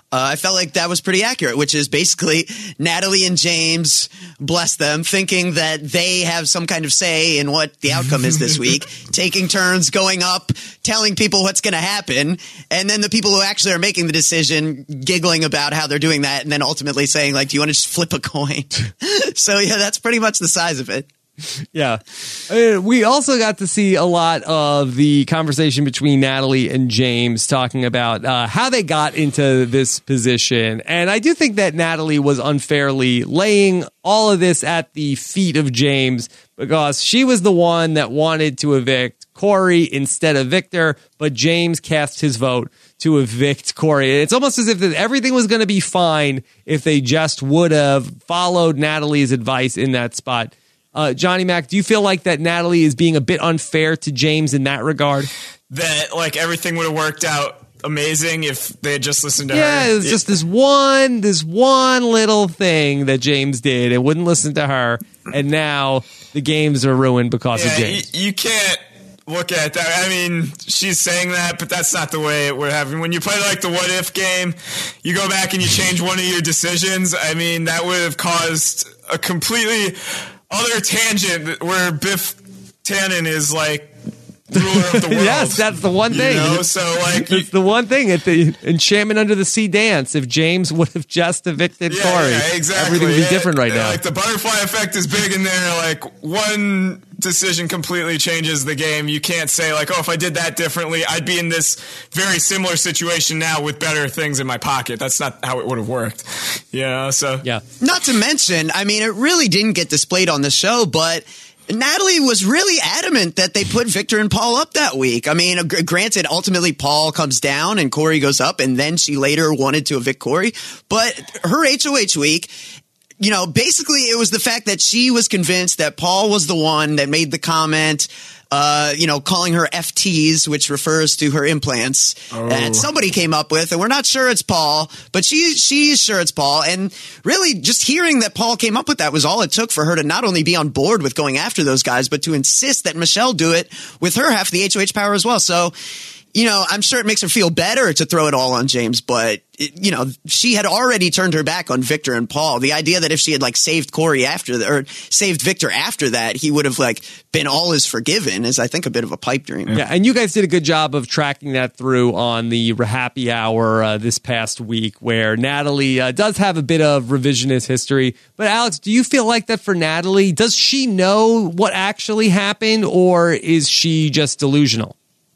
Uh, I felt like that was pretty accurate, which is basically Natalie and James, bless them, thinking that they have some kind of say in what the outcome is this week, taking turns going up, telling people what's going to happen, and then the people who actually are making the decision giggling about how they're doing that, and then ultimately saying, like, do you want to just flip a coin? So, yeah, that's pretty much the size of it. Yeah. I mean, we also got to see a lot of the conversation between Natalie and James talking about uh, how they got into this position. And I do think that Natalie was unfairly laying all of this at the feet of James because she was the one that wanted to evict Corey instead of Victor, but James cast his vote to evict Corey. It's almost as if everything was going to be fine if they just would have followed Natalie's advice in that spot. Uh, Johnny Mac, do you feel like that Natalie is being a bit unfair to James in that regard? That like everything would have worked out amazing if they had just listened to yeah, her. Yeah, it was just this one, this one little thing that James did and wouldn't listen to her, and now the games are ruined because yeah, of James. You, you can't look at that. I mean, she's saying that, but that's not the way it would happen. When you play like the what if game, you go back and you change one of your decisions. I mean, that would have caused a completely other tangent where Biff Tannen is like ruler of the world. Yes, that's the one thing. You know? So like, it's the one thing at the Enchantment Under the Sea dance. If James would have just evicted yeah, Corey, yeah, exactly. everything would be yeah, different right now. Like the butterfly effect is big in there. Like one decision completely changes the game. You can't say like, oh, if I did that differently, I'd be in this very similar situation now with better things in my pocket. That's not how it would have worked. You know, so yeah. Not to mention, I mean, it really didn't get displayed on the show, but Natalie was really adamant that they put Victor and Paul up that week. I mean, g- granted, ultimately Paul comes down and Corey goes up, and then she later wanted to evict Corey. But her H O H week, you know, basically it was the fact that she was convinced that Paul was the one that made the comment, uh, you know, calling her F Ts, which refers to her implants, oh. that somebody came up with, and we're not sure it's Paul, but she she's sure it's Paul. And really, just hearing that Paul came up with that was all it took for her to not only be on board with going after those guys, but to insist that Michelle do it with her half the H O H power as well. So, you know, I'm sure it makes her feel better to throw it all on James, but, it, you know, she had already turned her back on Victor and Paul. The idea that if she had, like, saved Corey after the, or saved Victor after that, he would have, like, been all is forgiven is, I think, a bit of a pipe dream. Yeah, and you guys did a good job of tracking that through on the Happy Hour uh, this past week, where Natalie uh, does have a bit of revisionist history. But, Alex, do you feel like that for Natalie? Does she know what actually happened, or is she just delusional?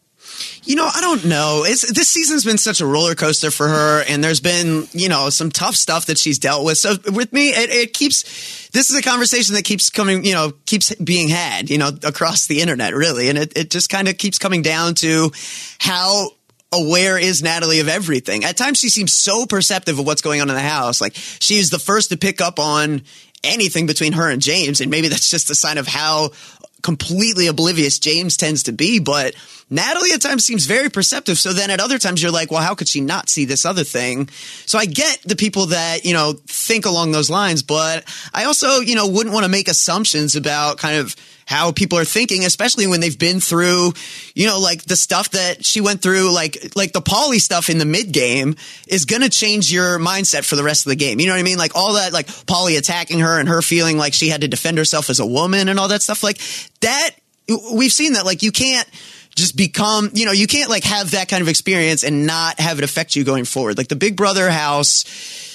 You know, I don't know. It's, this season's been such a roller coaster for her, and there's been, you know, some tough stuff that she's dealt with. So with me, it, it keeps, this is a conversation that keeps coming, you know, keeps being had, you know, across the internet, really. And it, it just kind of keeps coming down to how aware is Natalie of everything. At times she seems so perceptive of what's going on in the house. Like, she's the first to pick up on anything between her and James, and maybe that's just a sign of how completely oblivious James tends to be, but Natalie at times seems very perceptive. So then at other times you're like, well, how could she not see this other thing? So I get the people that, you know, think along those lines, but I also, you know, wouldn't want to make assumptions about kind of how people are thinking, especially when they've been through, you know, like the stuff that she went through, like, like the Pauly stuff in the mid game is going to change your mindset for the rest of the game. You know what I mean? Like all that, like Pauly attacking her and her feeling like she had to defend herself as a woman and all that stuff like that. We've seen that, like, you can't just become, you know, you can't like have that kind of experience and not have it affect you going forward. Like the Big Brother house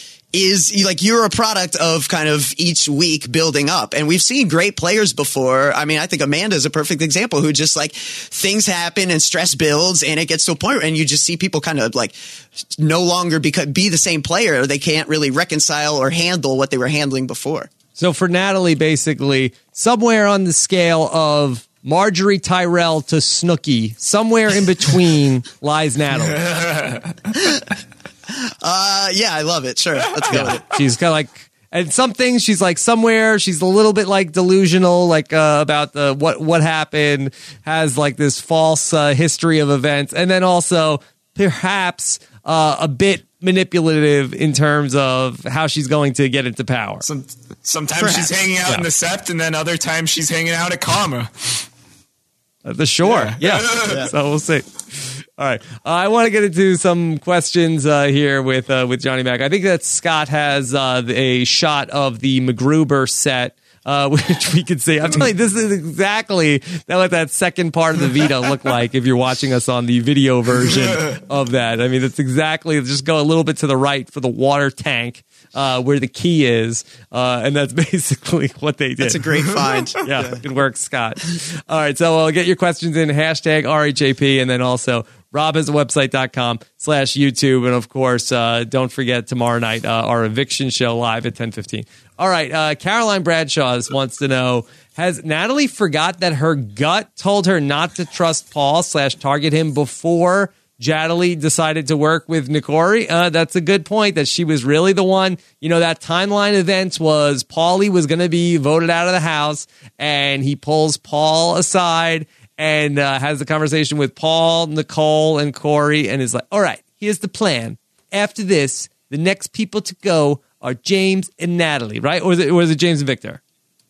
is like, you're a product of kind of each week building up. And we've seen great players before. I mean, I think Amanda's a perfect example who just like things happen and stress builds and it gets to a point and you just see people kind of like no longer be, be the same player. They can't really reconcile or handle what they were handling before. So for Natalie, basically somewhere on the scale of Marjorie Tyrell to Snooki, somewhere in between lies Natalie. Uh, yeah, I love it. Sure. Let's go yeah. with it. She's kind of like, and some things she's like somewhere, she's a little bit like delusional, like uh, about the what, what happened, has like this false uh, history of events. And then also perhaps uh, a bit manipulative in terms of how she's going to get into power. Some, sometimes Perhaps. she's hanging out Yeah. in the Sept, and then other times she's hanging out at Karma. Uh, the shore. Yeah. Yeah. So we'll see. All right. Uh, I want to get into some questions uh, here with uh, with Johnny Mac. I think that Scott has uh, a shot of the MacGruber set, uh, which we can see. I'm telling you, this is exactly what that second part of the Vita looked like if you're watching us on the video version of that. I mean, it's exactly, just go a little bit to the right for the water tank. Uh, where the key is, uh, and that's basically what they did. That's a great find. yeah, yeah, good work, Scott. All right, so uh, get your questions in, hashtag R H A P, and then also robhasawebsite.com slash YouTube, and of course, uh, don't forget tomorrow night, uh, our eviction show live at ten fifteen. All right, uh, Caroline Bradshaw wants to know, has Natalie forgot that her gut told her not to trust Paul slash target him before Jadalee decided to work with Nikori? Uh, that's a good point, that she was really the one. You know, that timeline event was Paulie was going to be voted out of the house, and he pulls Paul aside and uh, has the conversation with Paul, Nicole, and Corey, and is like, all right, here's the plan. After this, the next people to go are James and Natalie, right? Or was it, or was it James and Victor?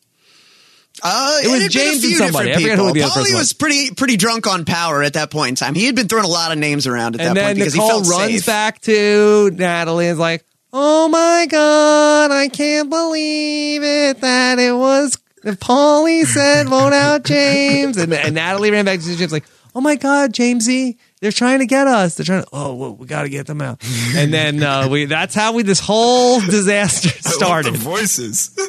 Uh, it was it James and somebody. I people. forget who the other Paulie person was pretty pretty drunk on power at that point in time. He had been throwing a lot of names around at and that point because Nicole he felt runs safe. back to Natalie and is like, oh my God, I can't believe it that it was Paulie said vote out James. And, and Natalie ran back to James like, oh my God, Jamesy, they're trying to get us. They're trying to, oh, whoa, we got to get them out. And then uh, we that's how we this whole disaster started. I love the voices.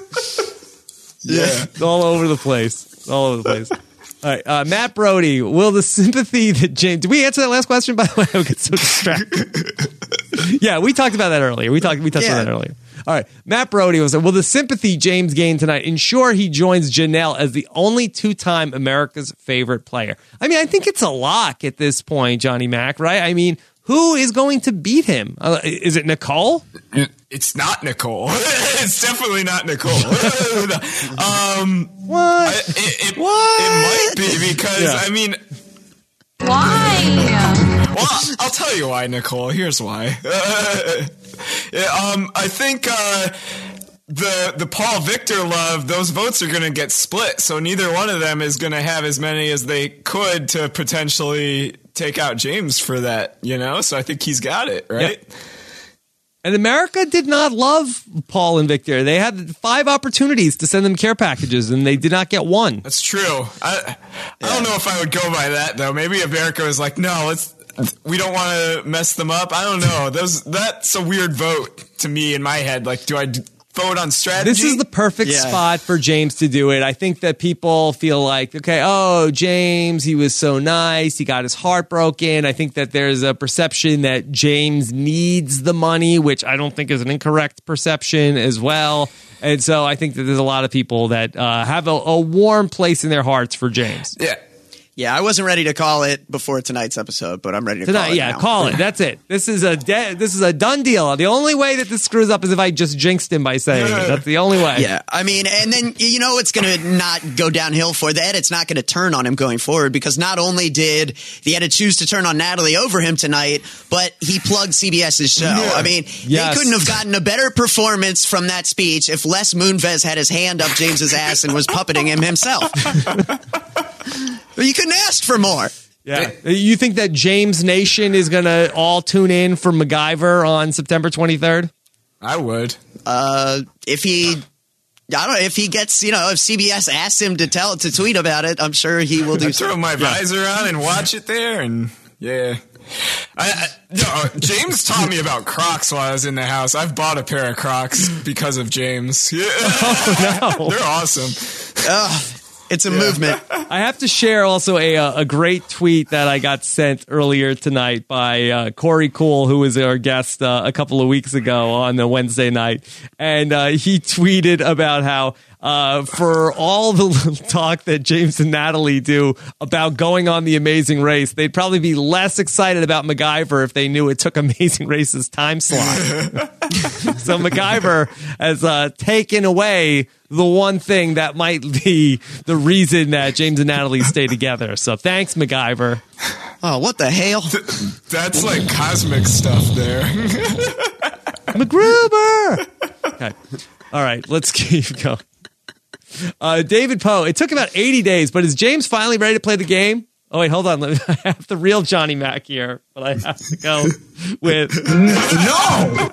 Yeah. It's all over the place. It's all over the place. All right. Uh, Matt Brody, will the sympathy that James... Did we answer that last question, by the way? I get so distracted. yeah, we talked about that earlier. We talked. We touched yeah. on that earlier. All right. Matt Brody was like, will the sympathy James gained tonight ensure he joins Janelle as the only two-time America's favorite player? I mean, I think it's a lock at this point, Johnny Mac, right? I mean, who is going to beat him? Uh, is it Nicole? It's not Nicole. It's definitely not Nicole. um, what? I, it, it, what? It might be because, yeah. I mean... Why? Well, I'll tell you why, Nicole. Here's why. um, I think uh, the the Paul Victor love, those votes are going to get split. So neither one of them is going to have as many as they could to potentially take out James for that, you know? So I think he's got it, right? Yeah. And America did not love Paul and Victor. They had five opportunities to send them care packages, and they did not get one. That's true. I I don't know if I would go by that, though. Maybe America was like, no, let's. We don't want to mess them up. I don't know. Those That's a weird vote to me in my head. Like, do I d- vote on strategy? This is the perfect yeah. spot for James to do it. I think that people feel like, okay, oh, James, he was so nice. He got his heart broken. I think that there's a perception that James needs the money, which I don't think is an incorrect perception as well. And so I think that there's a lot of people that uh, have a, a warm place in their hearts for James. Yeah. Yeah, I wasn't ready to call it before tonight's episode, but I'm ready to Tonight, call it yeah, now. call it. That's it. This is a de- this is a done deal. The only way that this screws up is if I just jinxed him by saying it. That's the only way. Yeah, I mean, and then, you know, it's going to not go downhill for the edit's not going to turn on him going forward, because not only did the edit choose to turn on Natalie over him tonight, but he plugged CBS's show. Yeah. I mean, Yes. they couldn't have gotten a better performance from that speech if Les Moonves had his hand up James's ass and was puppeting him himself. You couldn't ask for more. Yeah. You think that James Nation is going to all tune in for MacGyver on September twenty-third? I would. Uh, if he, I don't know, if he gets, you know, if C B S asks him to tell, to tweet about it, I'm sure he will do I throw so. my visor on and watch it there, and yeah. I, I no, James taught me about Crocs while I was in the house. I've bought a pair of Crocs because of James. Yeah. Oh, no. They're awesome. Ugh, it's a movement. I have to share also a a great tweet that I got sent earlier tonight by uh, Corey Cool, who was our guest uh, a couple of weeks ago on the Wednesday night. And uh, he tweeted about how uh, for all the talk that James and Natalie do about going on The Amazing Race, they'd probably be less excited about MacGyver if they knew it took Amazing Race's time slot. So MacGyver has uh, taken away the one thing that might be the reason that James and Natalie stay together. So thanks, MacGyver. Oh, what the hell? That's like cosmic stuff there. MacGruber! Okay. All right, let's keep going. Uh, David Poe, it took about eighty days, but is James finally ready to play the game? Oh, wait, hold on. Let me, I have the real Johnny Mac here, but I have to go with... No!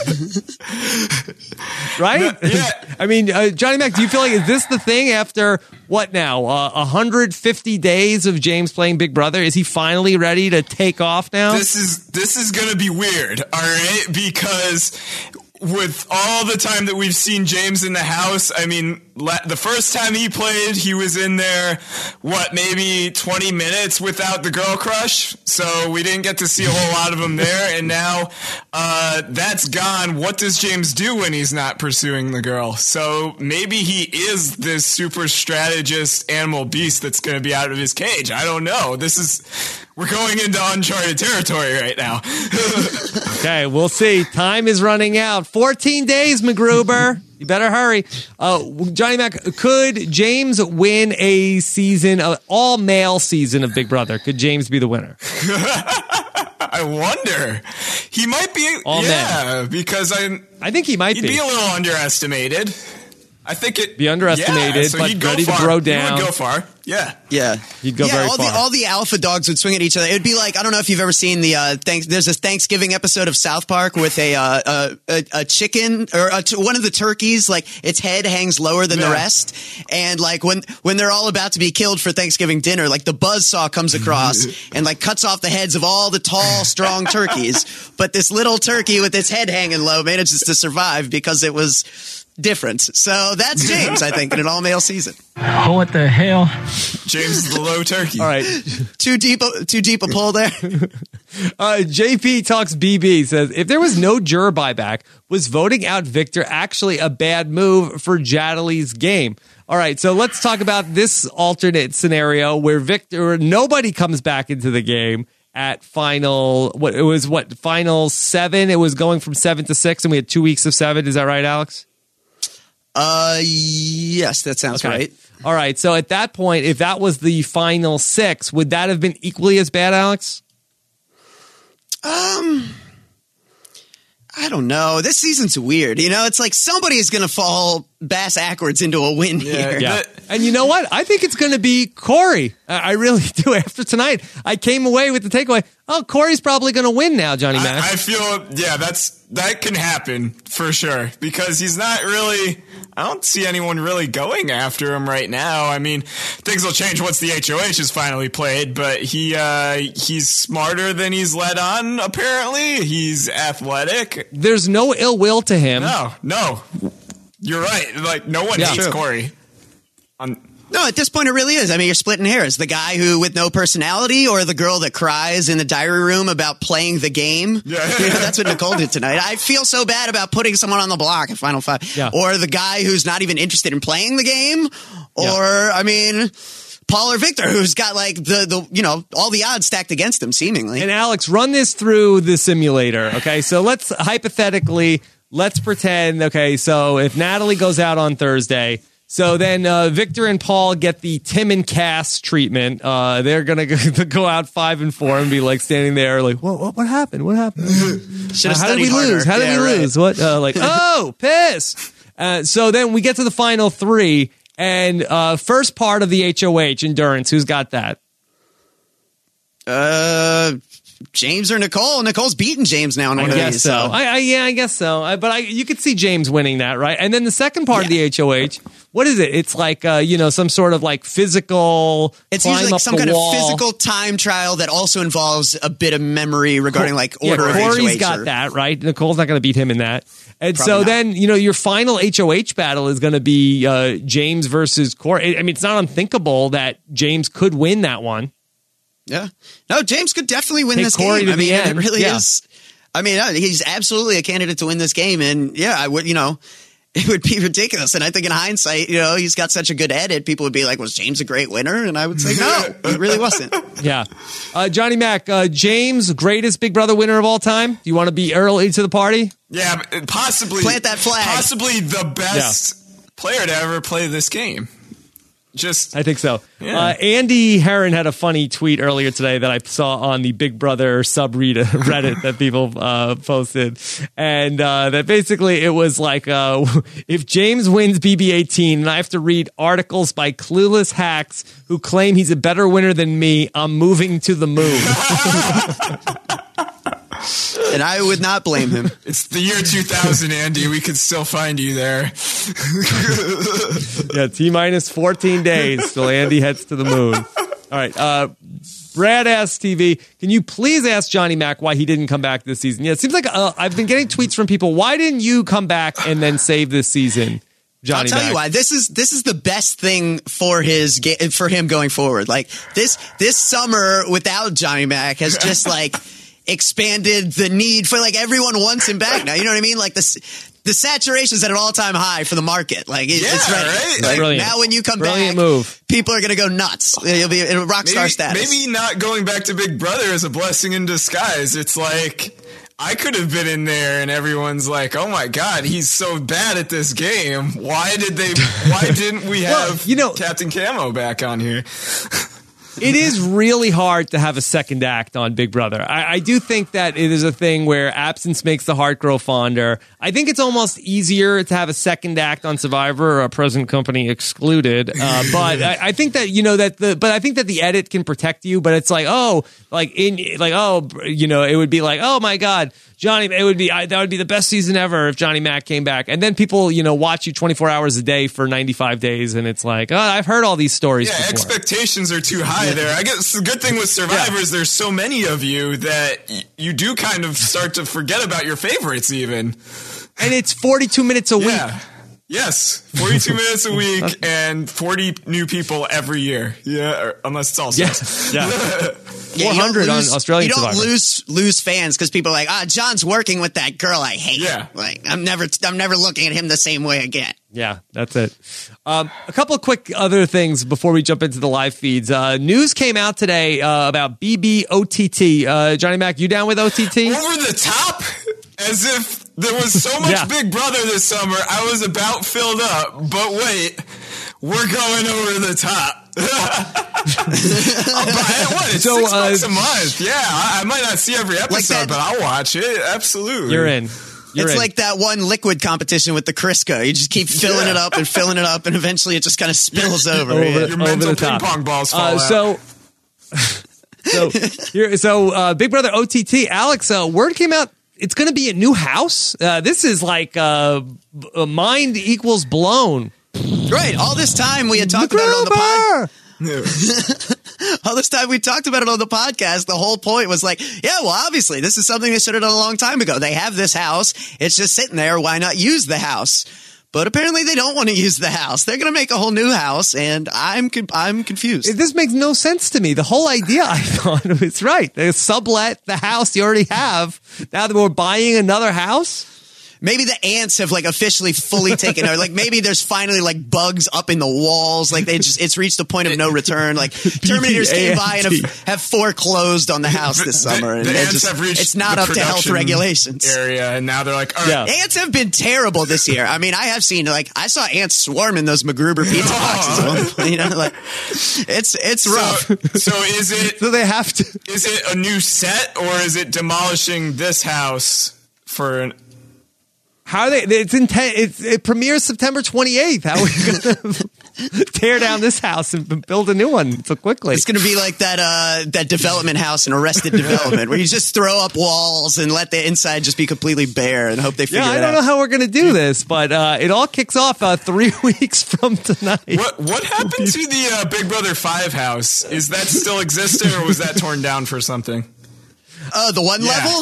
Right? No, yeah. I mean, uh, Johnny Mac, do you feel like, is this the thing after, what now, uh, one hundred fifty days of James playing Big Brother? Is he finally ready to take off now? This is, this is going to be weird, all right? Because... with all the time that we've seen James in the house, I mean, la- the first time he played, he was in there, what, maybe twenty minutes without the girl crush? So we didn't get to see a whole lot of him there. And now uh, that's gone. What does James do when he's not pursuing the girl? So maybe he is this super strategist animal beast that's going to be out of his cage. I don't know. This is... We're going into uncharted territory right now. Okay, we'll see. Time is running out. fourteen days, MacGruber. You better hurry. Uh, Johnny Mac, could James win a season, an all-male season of Big Brother? Could James be the winner? I wonder. He might be. All yeah, men. because I. I think he might he'd be. be a little underestimated. I think it be underestimated, yeah, so but he'd go ready far. to throw He down. would go far. Yeah. Yeah. He'd go yeah, very all far. The, all the alpha dogs would swing at each other. It would be like, I don't know if you've ever seen the, uh, thanks, there's this Thanksgiving episode of South Park with a, uh, a, a, a chicken or a t- one of the turkeys, like its head hangs lower than Yeah. the rest. And like when, when they're all about to be killed for Thanksgiving dinner, like the buzzsaw comes across and like cuts off the heads of all the tall, strong turkeys. But this little turkey with its head hanging low manages to survive because it was different. So that's James, I think, in an all-male season. What the hell? James is the low turkey. All right. Too deep, a, too deep a pull there. Uh, J P Talks B B says, if there was no juror buyback, was voting out Victor actually a bad move for Jadley's game? All right, so let's talk about this alternate scenario where Victor, nobody comes back into the game at final, what it was, what, final seven? It was going from seven to six, and we had two weeks of seven. Is that right, Alex? Uh, yes, that sounds Okay. right. All right, so at that point, if that was the final six, would that have been equally as bad, Alex? Um, I don't know. This season's weird. You know, it's like somebody's going to fall bass backwards into a win here. Yeah. And you know what? I think it's going to be Corey. I I really do. After tonight, I came away with the takeaway. Oh, Corey's probably going to win now, Johnny Mac. I, I feel, yeah, that's that can happen for sure because he's not really. I don't see anyone really going after him right now. I mean, things will change once the H O H is finally played, but he uh, he's smarter than he's let on. Apparently, he's athletic. There's no ill will to him. No, no, you're right. Like no one Yeah. hates True. Corey. On, No, at this point, it really is. I mean, you're splitting hairs. The guy who with no personality or the girl that cries in the diary room about playing the game. Yeah. You know, that's what Nicole did tonight. I feel so bad about putting someone on the block at Final Five. Yeah. Or the guy who's not even interested in playing the game. Or, Yeah. I mean, Paul or Victor, who's got like the, the, you know, all the odds stacked against him, seemingly. And Alex, run this through the simulator. Okay, so let's hypothetically, let's pretend, okay, so if Natalie goes out on Thursday, so then uh, Victor and Paul get the Tim and Cass treatment. Uh, they're going to go out five and four and be like standing there like, what, what, what happened? What happened? Should have Uh, how did studied we harder. lose? How did Yeah, we right. lose? What? Uh, like, oh, piss. Uh, so then we get to the final three, and uh, first part of the H O H endurance. Who's got that? Uh, James or Nicole? Nicole's beaten James now in I one of guess these. so. I, I, yeah, I guess so. I, but I, you could see James winning that, right? And then the second part of the H O H, what is it? It's like uh, you know, some sort of like physical. It's climb usually up like some the kind wall. of physical time trial that also involves a bit of memory regarding like order yeah, of H O H. Corey's got or- that, right? Nicole's not going to beat him in that. And Probably so not. then, you know, your final H O H battle is going to be uh, James versus Corey. I mean, it's not unthinkable that James could win that one. Yeah. No, James could definitely win Take this Corey game. to I the mean, end. it really Yeah. is. I mean, uh, he's absolutely a candidate to win this game. And yeah, I would, you know, it would be ridiculous. And I think in hindsight, you know, he's got such a good edit. People would be like, was James a great winner? And I would say, no, he really wasn't. Yeah. Uh, Johnny Mac, uh, James, greatest Big Brother winner of all time. Do you want to be early to the party? yeah, but possibly Plant that flag. Possibly the best player to ever play this game. Just I think so. Yeah. Uh, Andy Herron had a funny tweet earlier today that I saw on the Big Brother subreddit Reddit that people uh, posted, and uh, that basically it was like, uh, if James wins B B eighteen and I have to read articles by clueless hacks who claim he's a better winner than me, I'm moving to the moon. And I would not blame him. It's the year two thousand, Andy. We could still find you there. Yeah, T minus fourteen days till Andy heads to the moon. All right. Uh, Brad asks T V, can you please ask Johnny Mac why he didn't come back this season? Yeah, it seems like uh, I've been getting tweets from people. Why didn't you come back and then save this season, Johnny I'll tell Mac? you why. This is this is the best thing for his ga- for him going forward. Like this this summer without Johnny Mac has just like expanded the need for like everyone wants him back now. You know what I mean? Like the the saturation's at an all time high for the market. Like it, Yeah, it's ready. right? Like, Brilliant. now when you come Brilliant back, move. people are gonna go nuts. You'll be in rock star maybe, status. maybe not going back to Big Brother is a blessing in disguise. It's like I could have been in there and everyone's like, oh my God, he's so bad at this game. Why did they, why didn't we have Well, you know- Captain Camo back on here? It is really hard to have a second act on Big Brother. I, I do think that it is a thing where absence makes the heart grow fonder. I think it's almost easier to have a second act on Survivor, a present company excluded. Uh, but I, I think that, you know, that the, but I think that the edit can protect you, but it's like, oh, like in, like, oh, you know, it would be like, oh my God, Johnny, it would be, I, that would be the best season ever if Johnny Mac came back. And then people, you know, watch you twenty-four hours a day for ninety-five days. And it's like, oh, I've heard all these stories Yeah, before. expectations are too high there. I guess the good thing with Survivors, there's so many of you that y- you do kind of start to forget about your favorites even. And it's forty-two minutes a week. Yeah. Yes, forty-two minutes a week and forty new people every year. Yeah, or, unless it's all Yeah, six. yeah. Yeah, you four hundred don't on lose- Australian You don't Survivor. lose lose fans because people are like, ah, John's working with that girl I hate. Yeah. Like I'm never I'm never looking at him the same way again. Yeah, that's it. Um, a couple of quick other things before we jump into the live feeds. Uh, news came out today uh, about B B O T T. Uh, Johnny Mac, you down with O T T? Over the top, as if there was so much Yeah. Big Brother this summer. I was about filled up, but wait, we're going over the top. I'll buy it. What? It's So, six uh, bucks a month. Yeah, I, I might not see every episode, that- but I'll watch it. Absolutely. You're in. You're it's in. like that one liquid competition with the Crisco. You just keep filling Yeah. it up and filling it up, and eventually it just kind of spills over. Over Yeah. the- Your mental the ping top. pong balls fall Uh, out. so, so, here, so uh, Big Brother O T T. Alex, uh, word came out. It's going to be a new house. Uh, this is like uh, b- mind equals blown. Right. All this time we had talked about it on the pod. Gruber! All this time we talked about it on the podcast. The whole point was like, yeah, well, obviously this is something they should have done a long time ago. They have this house. It's just sitting there. Why not use the house? But apparently they don't want to use the house. They're going to make a whole new house, and I'm con- I'm confused. This makes no sense to me. The whole idea, I thought, was right. They sublet the house you already have. Now that we're buying another house. Maybe the ants have like officially fully taken over. Like maybe there's finally like bugs up in the walls. Like they just, it's reached a point of no return. Like Terminators came by and have, have foreclosed on the house this summer. And the they're ants just, have reached it's not the up to health production regulations. area, and now they're like, all right, Yeah. Ants have been terrible this year. I mean, I have seen like I saw ants swarming those MacGruber pizza boxes. At one point, you know, like it's it's rough. So, so is it So they have to. is it a new set or is it demolishing this house for an? How are they? It's in. It's, it premieres September twenty-eighth. How are we going to tear down this house and build a new one so quickly? It's going to be like that uh, that development house in Arrested Development, where you just throw up walls and let the inside just be completely bare and hope they figure Yeah, I it don't out. know how we're going to do this, but uh, it all kicks off uh, three weeks from tonight. What what happened to the uh, Big Brother five house? Is that still existing or was that torn down for something? Oh, the one Yeah. level?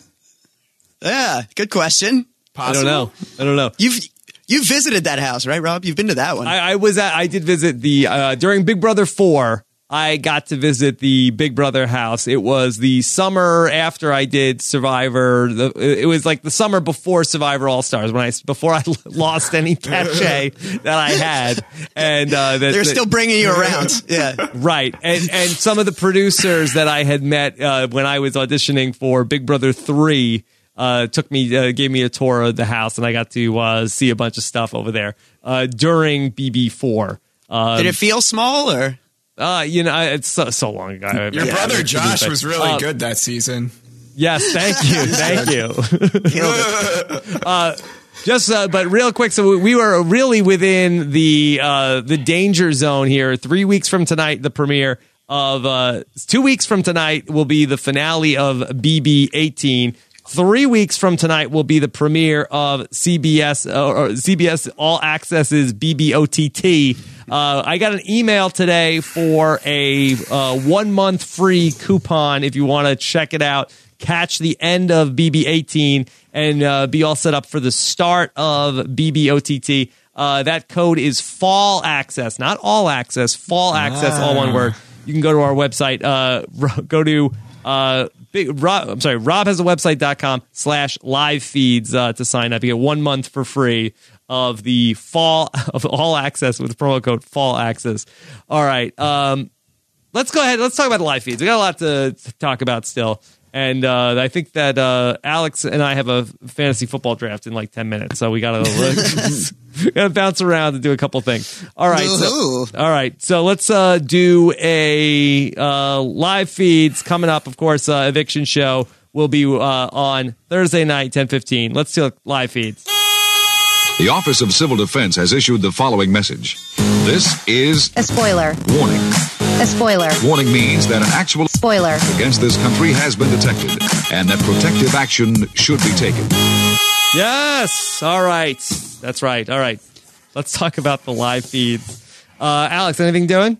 Yeah, good question. I don't know. I don't know. You've you visited that house, right, Rob? You've been to that one. I, I was at. I did visit the uh, during Big Brother four. I got to visit the Big Brother house. It was the summer after I did Survivor. The, it was like the summer before Survivor All Stars, when I before I lost any cachet that I had, and uh, that, They're that- still bringing you around. Yeah. right. And and some of the producers that I had met uh, when I was auditioning for Big Brother three. Uh, took me, uh, gave me a tour of the house, and I got to uh, see a bunch of stuff over there uh, during B B four. Um, Did it feel small or? Uh, you know, it's so, so long ago. Your Yeah, brother it's Josh was really Uh, good that season. Yes, thank you, thank you. Killed it. uh, just, uh, but real quick, so we were really within the uh, the danger zone here. Three weeks from tonight, the premiere of uh, two weeks from tonight will be the finale of B B eighteen. Three weeks from tonight will be the premiere of C B S uh, or C B S All Access's B B O T T. Uh, I got an email today for a uh, one month free coupon if you want to check it out. Catch the end of B B eighteen and uh, be all set up for the start of B B O T T. Uh, that code is Fall Access, not All Access. Fall Access, Ah. all one word. You can go to our website. Uh, go to uh, big. Rob, I'm sorry. Rob has a website.com slash live feeds uh, to sign up. You get one month for free of the fall of All Access with the promo code Fall Access. All right. Um, let's go ahead. Let's talk about the live feeds. We got a lot to, to talk about still. And uh, I think that uh, Alex and I have a fantasy football draft in like ten minutes, so we gotta we gotta bounce around and do a couple things. All right, so, all right. So let's uh, do a uh, live feeds coming up. Of course, uh, eviction show will be uh, on Thursday night, ten fifteen. Let's do live feeds. The Office of Civil Defense has issued the following message. This is A spoiler. warning. A spoiler. Warning means that an actual Spoiler. against this country has been detected and that protective action should be taken. Yes. All right. That's right. All right. Let's talk about the live feeds. Uh, Alex, anything doing?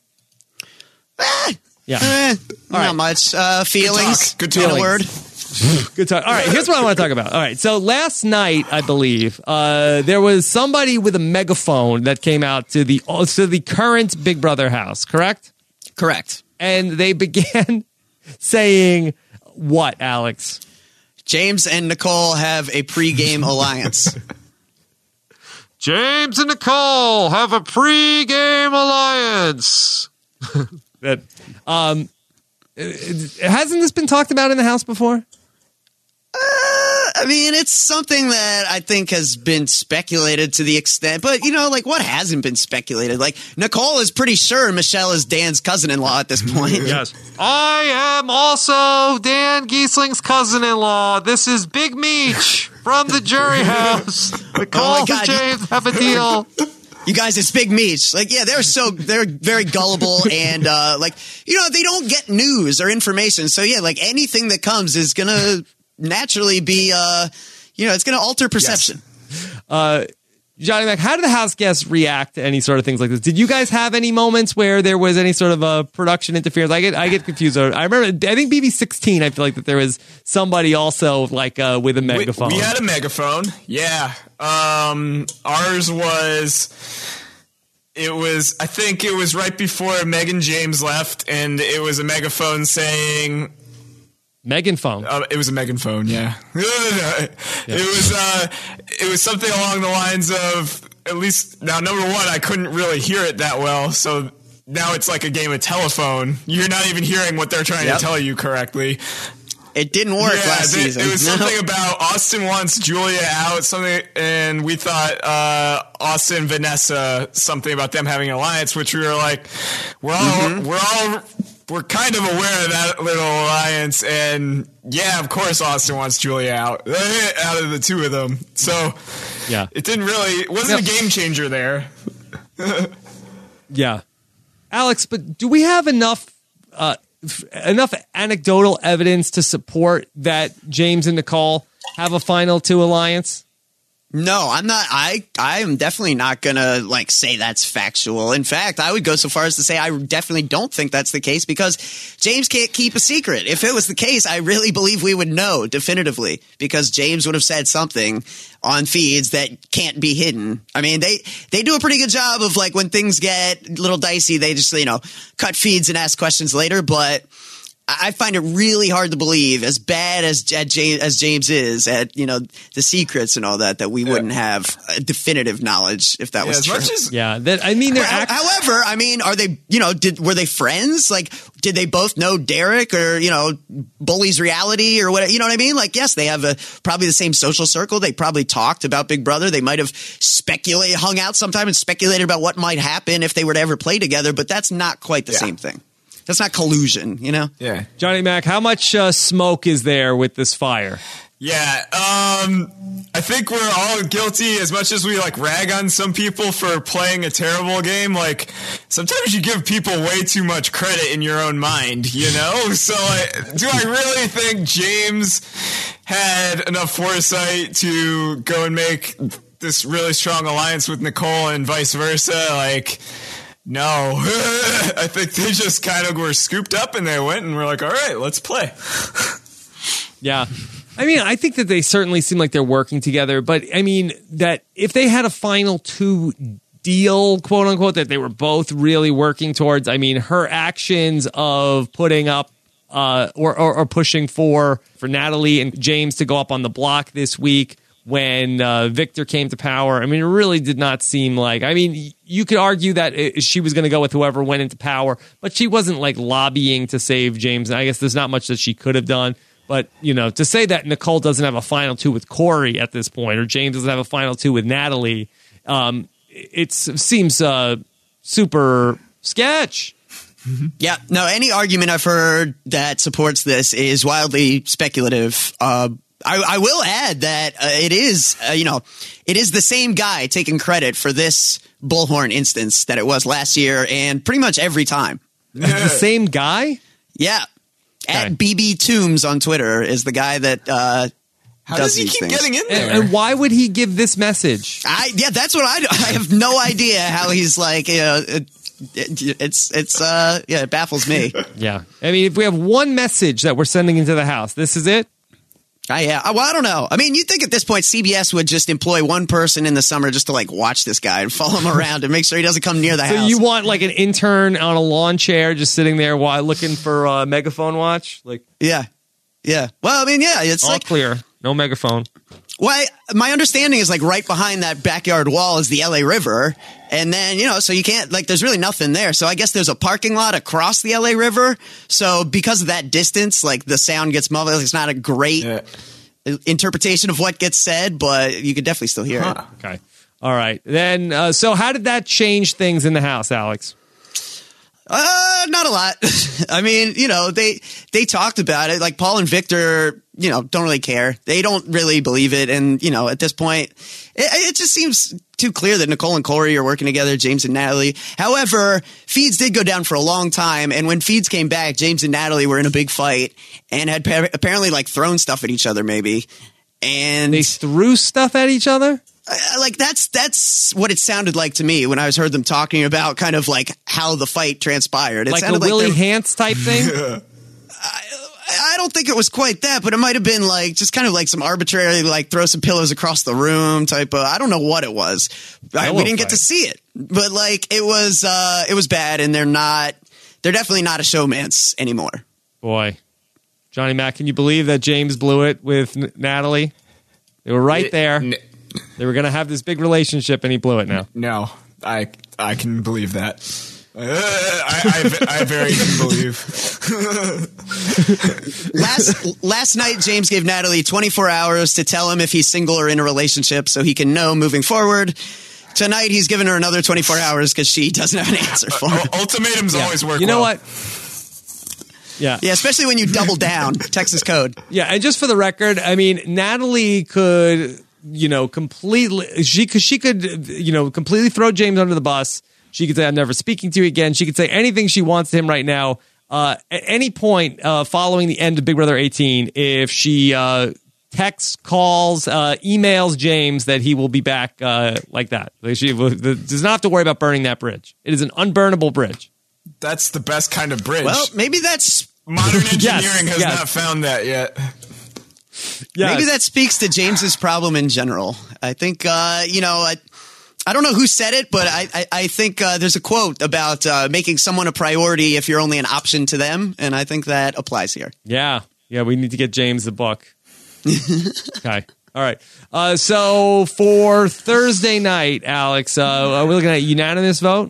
Yeah. Eh, not right. much. Uh, feelings. Good talk. Good In a talk. word. Good talk. All right, here's what I want to talk about. All right, so last night, I believe, uh, there was somebody with a megaphone that came out to the to the current Big Brother house, correct? Correct. And they began saying what, Alex? James and Nicole have a pregame alliance. James and Nicole have a pregame alliance. that um, hasn't this been talked about in the house before? I mean, it's something that I think has been speculated to the extent, but you know, like what hasn't been speculated? Like Nicole is pretty sure Michelle is Dan's cousin-in-law at this point. Yes. I am also Dan Giesling's cousin-in-law. This is Big Meech from the Jury House. Nicole Oh my and God. James have a deal. You guys, it's Big Meech. Like, yeah, they're so they're very gullible and uh, like you know they don't get news or information. So yeah, like anything that comes is gonna naturally be uh, you know it's gonna alter perception. Uh, Johnny Mac, how did the house guests react to any sort of things like this? Did you guys have any moments where there was any sort of a production interference? I get I get confused. I remember, I think B B sixteen, I feel like that there was somebody also like uh, with a We, megaphone. we had a megaphone. Yeah. Um, ours was. It was. I think it was right before Megan James left, and it was a megaphone saying. Megan phone. Uh, it was a Megan phone, yeah. It was uh, it was something along the lines of, at least now, number one, I couldn't really hear it that well, so now it's like a game of telephone. You're not even hearing what they're trying Yep. to tell you correctly. It didn't work Yeah, last they- season. it was No. something about Austin wants Julia out, something, and we thought uh, Austin, Vanessa, something about them having an alliance, which we were like, we're all, Mm-hmm. we're all, we're kind of aware of that little alliance, and yeah, of course, Austin wants Julia out, out of the two of them. So Yeah. it didn't really, it wasn't Yeah. a game changer there. Yeah. Alex, but do we have enough uh, f- enough anecdotal evidence to support that James and Nicole have a final two alliance? No, I'm not. I I am definitely not gonna like say that's factual. In fact, I would go so far as to say I definitely don't think that's the case because James can't keep a secret. If it was the case, I really believe we would know definitively because James would have said something on feeds that can't be hidden. I mean, they they do a pretty good job of like when things get a little dicey, they just you know cut feeds and ask questions later. But I find it really hard to believe, as bad as as James, as James is at, you know, the secrets and all that, that we yeah. wouldn't have a definitive knowledge if that yeah, was as true. Much as- yeah, that I mean, they're act- however, I mean, are they, you know, did were they friends? Like, did they both know Derek, or, you know, Bully's reality or whatever? You know what I mean? Like, yes, they have a probably the same social circle. They probably talked about Big Brother. They might have speculated, hung out sometime and speculated about what might happen if they were to ever play together. But that's not quite the yeah. same thing. That's not collusion, you know? Yeah. Johnny Mac, how much uh, smoke is there with this fire? Yeah, um, I think we're all guilty as much as we like rag on some people for playing a terrible game. Like, sometimes you give people way too much credit in your own mind, you know? So, like, do I really think James had enough foresight to go and make this really strong alliance with Nicole and vice versa? Like, no. I think they just kind of were scooped up and they went and were like, all right, let's play. Yeah. I mean, I think that they certainly seem like they're working together, but I mean, that if they had a final two deal, quote unquote, that they were both really working towards, I mean, her actions of putting up uh, or, or, or pushing for, for Natalie and James to go up on the block this week when uh, Victor came to power, I mean, it really did not seem like, I mean, you could argue that it, she was going to go with whoever went into power, but she wasn't like lobbying to save James. And I guess there's not much that she could have done. But, you know, to say that Nicole doesn't have a final two with Corey at this point, or James doesn't have a final two with Natalie, um, it seems uh, super sketch. Yeah, no, any argument I've heard that supports this is wildly speculative. Uh, I, I will add that uh, it is, uh, you know, it is the same guy taking credit for this Bullhorn instance that it was last year and pretty much every time. The same guy? Yeah. Okay. At B B Toombs on Twitter is the guy that uh, How does, does he these keep things. getting in there? And, and why would he give this message? I yeah, that's what I do. I have no idea how he's like. You know, it, it, it's it's uh yeah, it baffles me. Yeah, I mean, if we have one message that we're sending into the house, this is it. Uh, yeah, well, I don't know. I mean, you'd think at this point C B S would just employ one person in the summer just to like watch this guy and follow him around and make sure he doesn't come near the So house. you want like an intern on a lawn chair just sitting there while looking for a megaphone watch? Like, yeah, yeah. Well, I mean, yeah, it's all like clear, no megaphone. Well, my understanding is like right behind that backyard wall is the L A River. And then, you know, so you can't, like, there's really nothing there. So I guess there's a parking lot across the L A River. So because of that distance, like, the sound gets muffled. It's not a great yeah. interpretation of what gets said, but you could definitely still hear huh. it. Okay. All right. Then, uh, so how did that change things in the house, Alex? Uh, not a lot. I mean, you know, they, they talked about it. Like Paul and Victor, you know, don't really care. They don't really believe it. And, you know, at this point, it, it just seems too clear that Nicole and Corey are working together, James and Natalie. However, Feeds did go down for a long time. And when Feeds came back, James and Natalie were in a big fight and had pa- apparently like thrown stuff at each other, maybe. And they threw stuff at each other? Uh, like that's that's what it sounded like to me when I was heard them talking about kind of like how the fight transpired. It like a sounded Willie like Hantz type thing. I, I don't think it was quite that, but it might have been like just kind of like some arbitrary like throw some pillows across the room type of. I don't know what it was. I, we didn't fight. get to see it, but like it was uh, it was bad, and they're not. They're definitely not a showmance anymore. Boy, Johnny Mac, can you believe that James blew it with N- Natalie? They were right there. N- They were going to have this big relationship, and he blew it now. No, I I can believe that. Uh, I, I, I very can believe. last last night, James gave Natalie twenty-four hours to tell him if he's single or in a relationship so he can know moving forward. Tonight, he's given her another twenty-four hours because she doesn't have an answer for him. Uh, ultimatums yeah. always work You know well. what? Yeah. Yeah, especially when you double down. Texas code. Yeah, and just for the record, I mean, Natalie could... you know, completely, she could, she could, you know, completely throw James under the bus. She could say, I'm never speaking to you again. She could say anything she wants to him right now. Uh, at any point uh, following the end of Big Brother eighteen, if she uh, texts, calls, uh, emails James that he will be back uh, like that. Like she does not have to worry about burning that bridge. It is an unburnable bridge. That's the best kind of bridge. Well, maybe that's... Modern engineering yes, has yes. not found that yet. Yes. Maybe that speaks to James's problem in general. I think, uh, you know, I, I don't know who said it, but I, I, I think uh, there's a quote about uh, making someone a priority if you're only an option to them, and I think that applies here. Yeah. Yeah, we need to get James the book. Okay. All right. Uh, so for Thursday night, Alex, uh, are we looking at a unanimous vote?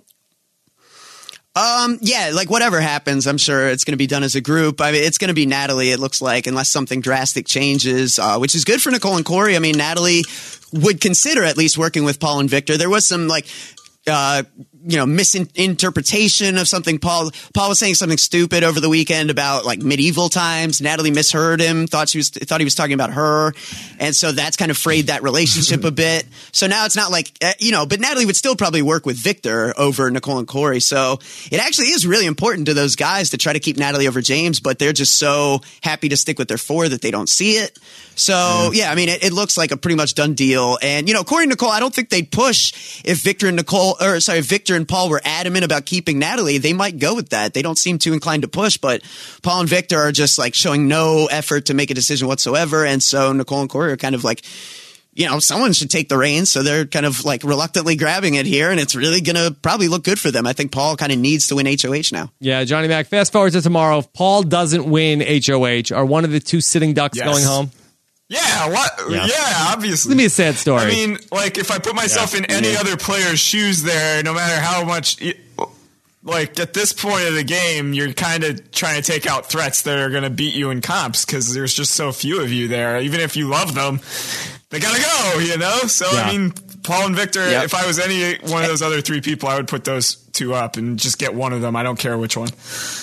Um, yeah, like whatever happens, I'm sure it's going to be done as a group. I mean, it's going to be Natalie, it looks like, unless something drastic changes, uh, which is good for Nicole and Corey. I mean, Natalie would consider at least working with Paul and Victor. There was some like, uh, you know, misinterpretation of something. Paul, Paul was saying something stupid over the weekend about like medieval times. Natalie misheard him, thought she was, thought he was talking about her. And so that's kind of frayed that relationship a bit. So now it's not like, uh, you know, but Natalie would still probably work with Victor over Nicole and Corey. So it actually is really important to those guys to try to keep Natalie over James, but they're just so happy to stick with their four that they don't see it. So, yeah, I mean, it, it looks like a pretty much done deal. And, you know, Corey and Nicole, I don't think they'd push if Victor and Nicole, or sorry, Victor and Paul were adamant about keeping Natalie. They might go with that. They don't seem too inclined to push, but Paul and Victor are just like showing no effort to make a decision whatsoever. And so Nicole and Corey are kind of like, you know, someone should take the reins. So they're kind of like reluctantly grabbing it here, and it's really going to probably look good for them. I think Paul kind of needs to win H O H now. Yeah, Johnny Mac, fast forward to tomorrow. If Paul doesn't win H O H, are one of the two sitting ducks Yes. going home? Yeah, what? Yeah. Yeah, obviously. It's going to be a sad story. I mean, like, if I put myself Yeah. in any Yeah. other player's shoes there, no matter how much, like, at this point of the game, you're kind of trying to take out threats that are going to beat you in comps because there's just so few of you there. Even if you love them, they got to go, you know? So, Yeah. I mean, Paul and Victor, Yep. if I was any one of those other three people, I would put those two up and just get one of them. I don't care which one.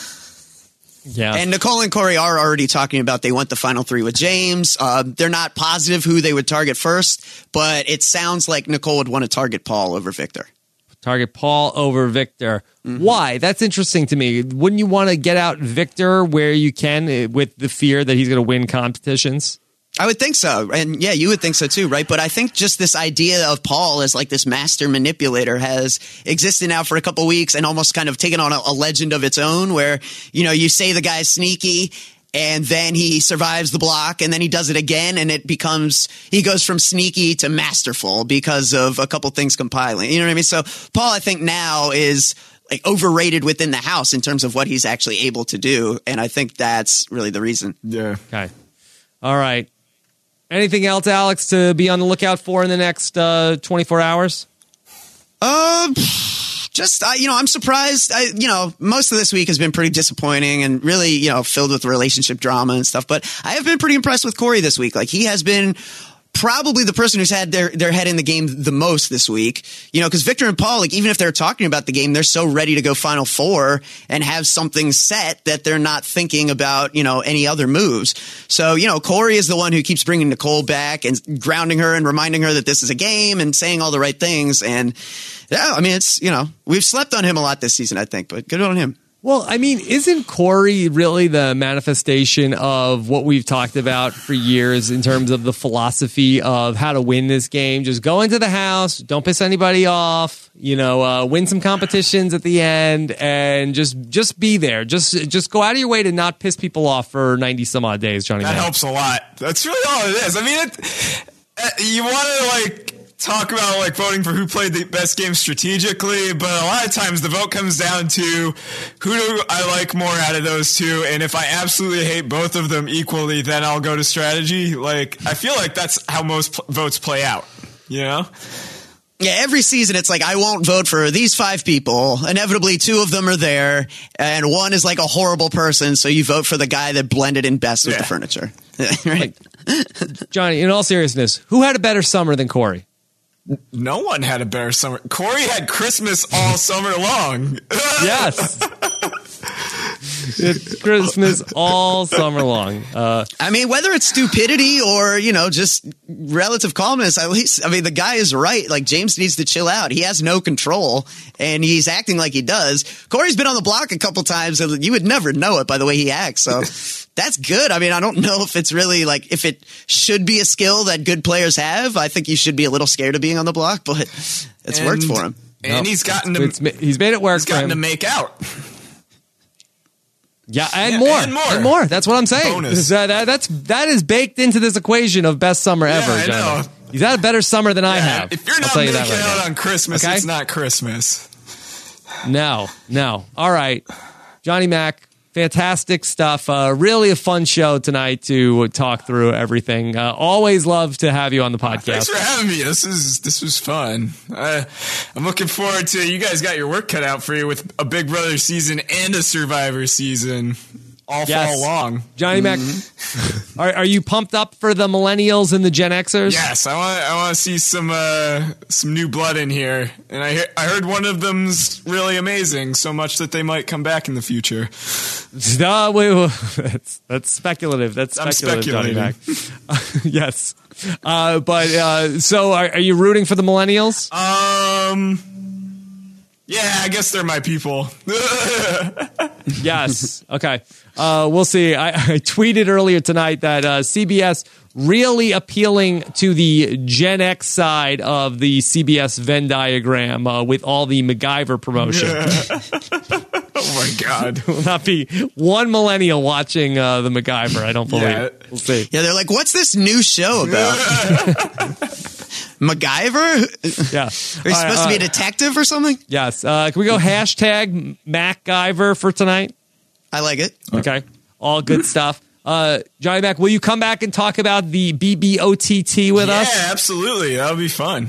yeah. And Nicole and Corey are already talking about they want the final three with James. Uh, they're not positive who they would target first, but it sounds like Nicole would want to target Paul over Victor. Target Paul over Victor. Mm-hmm. Why? That's interesting to me. Wouldn't you want to get out Victor where you can uh, with the fear that he's going to win competitions? I would think so. And yeah, you would think so too, right? But I think just this idea of Paul as like this master manipulator has existed now for a couple weeks and almost kind of taken on a, a legend of its own where, you know, you say the guy's sneaky and then he survives the block and then he does it again and it becomes, he goes from sneaky to masterful because of a couple things compiling. You know what I mean? So Paul, I think now is like overrated within the house in terms of what he's actually able to do. And I think that's really the reason. Yeah. Okay. All right. Anything else, Alex, to be on the lookout for in the next uh, twenty-four hours? Um, just, uh, you know, I'm surprised. I, you know, most of this week has been pretty disappointing and really, you know, filled with relationship drama and stuff. But I have been pretty impressed with Corey this week. Like, he has been probably the person who's had their, their head in the game the most this week. You know, because Victor and Paul, like, even if they're talking about the game, they're so ready to go Final Four and have something set that they're not thinking about, you know, any other moves. So, you know, Corey is the one who keeps bringing Nicole back and grounding her and reminding her that this is a game and saying all the right things. And yeah, I mean, it's, you know, we've slept on him a lot this season, I think, but good on him. Well, I mean, isn't Corey really the manifestation of what we've talked about for years in terms of the philosophy of how to win this game? Just go into the house, don't piss anybody off, you know, uh, win some competitions at the end, and just just be there. Just just go out of your way to not piss people off for ninety some odd days, Johnny. That Mac. helps a lot. That's really all it is. I mean, it, uh, you want to, like, talk about like voting for who played the best game strategically, but a lot of times the vote comes down to who do I like more out of those two, and if I absolutely hate both of them equally, then I'll go to strategy. Like, I feel like that's how most pl- votes play out, you know? Yeah, every season it's like, I won't vote for these five people. Inevitably, two of them are there, and one is like a horrible person, so you vote for the guy that blended in best with Yeah. the furniture. Right? Johnny, in all seriousness, who had a better summer than Corey? No one had a better summer. Corey had Christmas all summer long. Yes. It's Christmas all summer long. Uh, I mean, whether it's stupidity or, you know, just relative calmness, at least, I mean, the guy is right. Like, James needs to chill out. He has no control, and he's acting like he does. Corey's been on the block a couple times, and you would never know it by the way he acts. So that's good. I mean, I don't know if it's really, like, if it should be a skill that good players have. I think you should be a little scared of being on the block, but it's And- worked for him. And No. he's gotten to it's, he's made it work he's for gotten to him. make out. Yeah, and Yeah, more, and more. more. That's what I'm saying. Bonus. That, that, that's that is baked into this equation of best summer ever. Yeah, I Johnny. know. He's had a better summer than I have. If you're I'll not tell you making that right out now. on Christmas, Okay? it's not Christmas. No, no. All right. Johnny Mac, fantastic stuff. Uh, really a fun show tonight to talk through everything. Uh, always love to have you on the podcast. Thanks for having me. This is this was fun. Uh, I'm looking forward to you guys got your work cut out for you with a Big Brother season and a Survivor season all Yes. fall long. Johnny Mac, are, are you pumped up for the millennials and the Gen Xers? Yes, I want I want to see some uh, some new blood in here, and I he- I heard one of them's really amazing, so much that they might come back in the future. No, wait, wait, that's, that's speculative. That's I'm speculative, Johnny Mac. speculating. Yes. Uh, but uh, so are, are you rooting for the millennials? Um, yeah, I guess they're my people. Yes. Okay. Uh, we'll see. I, I tweeted earlier tonight that uh, C B S really appealing to the Gen X side of the C B S Venn diagram uh, with all the MacGyver promotion. Oh my God. Will not be one millennial watching uh, the MacGyver. I don't believe. Yeah. We'll see. Yeah, they're like, what's this new show about? MacGyver? Yeah. Are you All supposed right, to be a uh, detective or something? Yes. Uh, can we go hashtag MacGyver for tonight? I like it. Okay. All good stuff. Uh, Johnny Mac, will you come back and talk about the B B O T T with Yeah, us? absolutely. That'll be fun.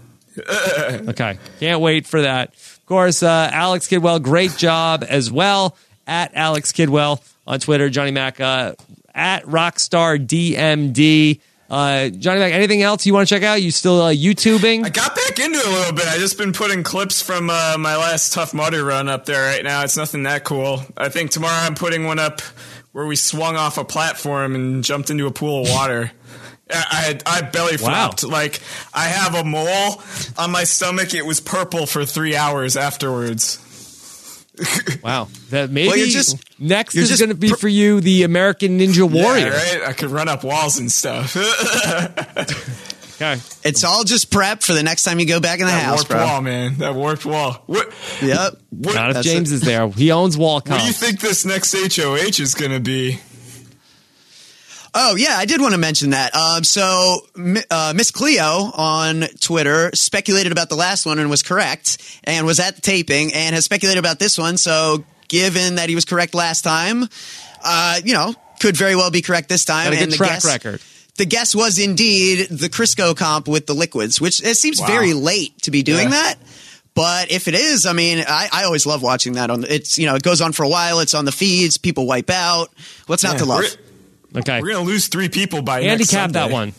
Okay. Can't wait for that. Of course, uh, Alex Kidwell, great job as well. At Alex Kidwell on Twitter. Johnny Mac, uh, at Rockstar D M D. Uh, Johnny Mac, anything else you want to check out? You still uh, YouTubing? I got back into it a little bit. I just been putting clips from uh, my last Tough Mudder run up there right now. It's nothing that cool. I think tomorrow I'm putting one up where we swung off a platform and jumped into a pool of water. I I, I belly flopped. Wow. Like, I have a mole on my stomach. It was purple for three hours afterwards. Wow. That maybe Well, you're just- next you're is just going to be pr- for you the American Ninja Warrior. Yeah, right? I could run up walls and stuff. Okay. It's all just prep for the next time you go back in the That house, warped bro. wall, man. That warped wall. What, Yep. what, Not if That's James it. is there. He owns Wallcom. what do you think this next H O H is going to be? Oh, yeah, I did want to mention that. Um, so, Mi- uh, Miss Cleo on Twitter speculated about the last one and was correct, and was at the taping and has speculated about this one. So, given that he was correct last time, uh, you know, could very well be correct this time. Got a good and the track guess, record. The guess was indeed the Crisco comp with the liquids, which it seems Wow. very late to be doing Yeah. that. But if it is, I mean, I, I always love watching that. On it's you know, it goes on for a while. It's on the feeds. People wipe out. What's not Yeah, to love? we're- Okay. We're going to lose three people by next Handicap that Sunday. one.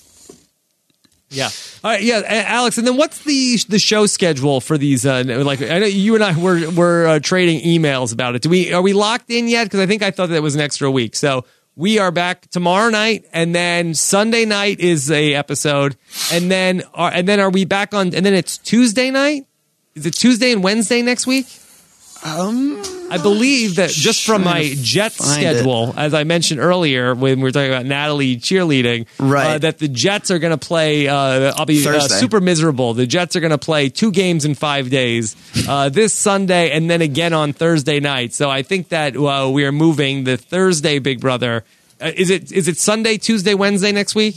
Yeah. All right. Yeah, A- Alex. And then what's the the show schedule for these? Uh, like, I know you and I were were uh, trading emails about it. Do we are we locked in yet? Because I think I thought that was an extra week. So we are back tomorrow night, and then Sunday night is a episode, and then are, and then are we back on? And then it's Tuesday night. Is it Tuesday and Wednesday next week? Um, I believe that just from my trying to Jets find schedule, as I mentioned earlier when we were talking about Natalie cheerleading, Right. uh, that the Jets are going to play. Uh, I'll be uh, Thursday. super miserable. The Jets are going to play two games in five days, uh, this Sunday and then again on Thursday night. So I think that uh, we are moving the Thursday Big Brother. Uh, is it is it Sunday, Tuesday, Wednesday next week?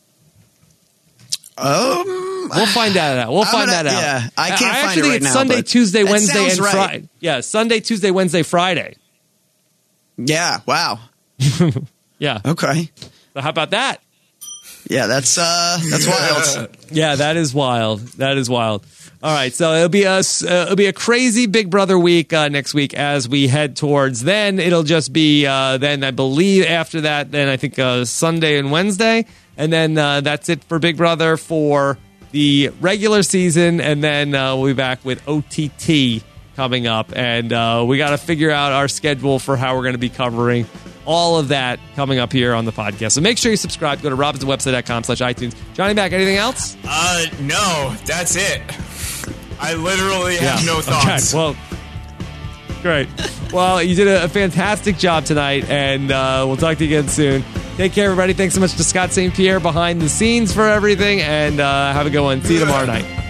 um, We'll find that out. We'll I'm find gonna- that out. yeah, I can't find actually it think right it's now, Sunday, but Tuesday, that Wednesday, sounds and right. Friday. Yeah, Sunday, Tuesday, Wednesday, Friday. yeah. Wow. Yeah. Okay. So how about that? Yeah, that's uh, that's wild. Yeah, that is wild. That is wild. All right, so it'll be a uh, it'll be a crazy Big Brother week uh, next week as we head towards. Then it'll just be uh, then I believe after that. Then I think uh, Sunday and Wednesday, and then uh, that's it for Big Brother for the regular season. And then uh, we'll be back with O T T coming up, and uh, we got to figure out our schedule for how we're going to be covering all of that coming up here on the podcast. So make sure you subscribe. Go to robinsonwebsite.com slash iTunes. Johnny Mac, anything else? Uh, no, that's it. I literally have no thoughts. Okay, well, great. Well, you did a, a fantastic job tonight, and uh, we'll talk to you again soon. Take care, everybody. Thanks so much to Scott Saint Pierre behind the scenes for everything, and uh, have a good one. See you tomorrow night.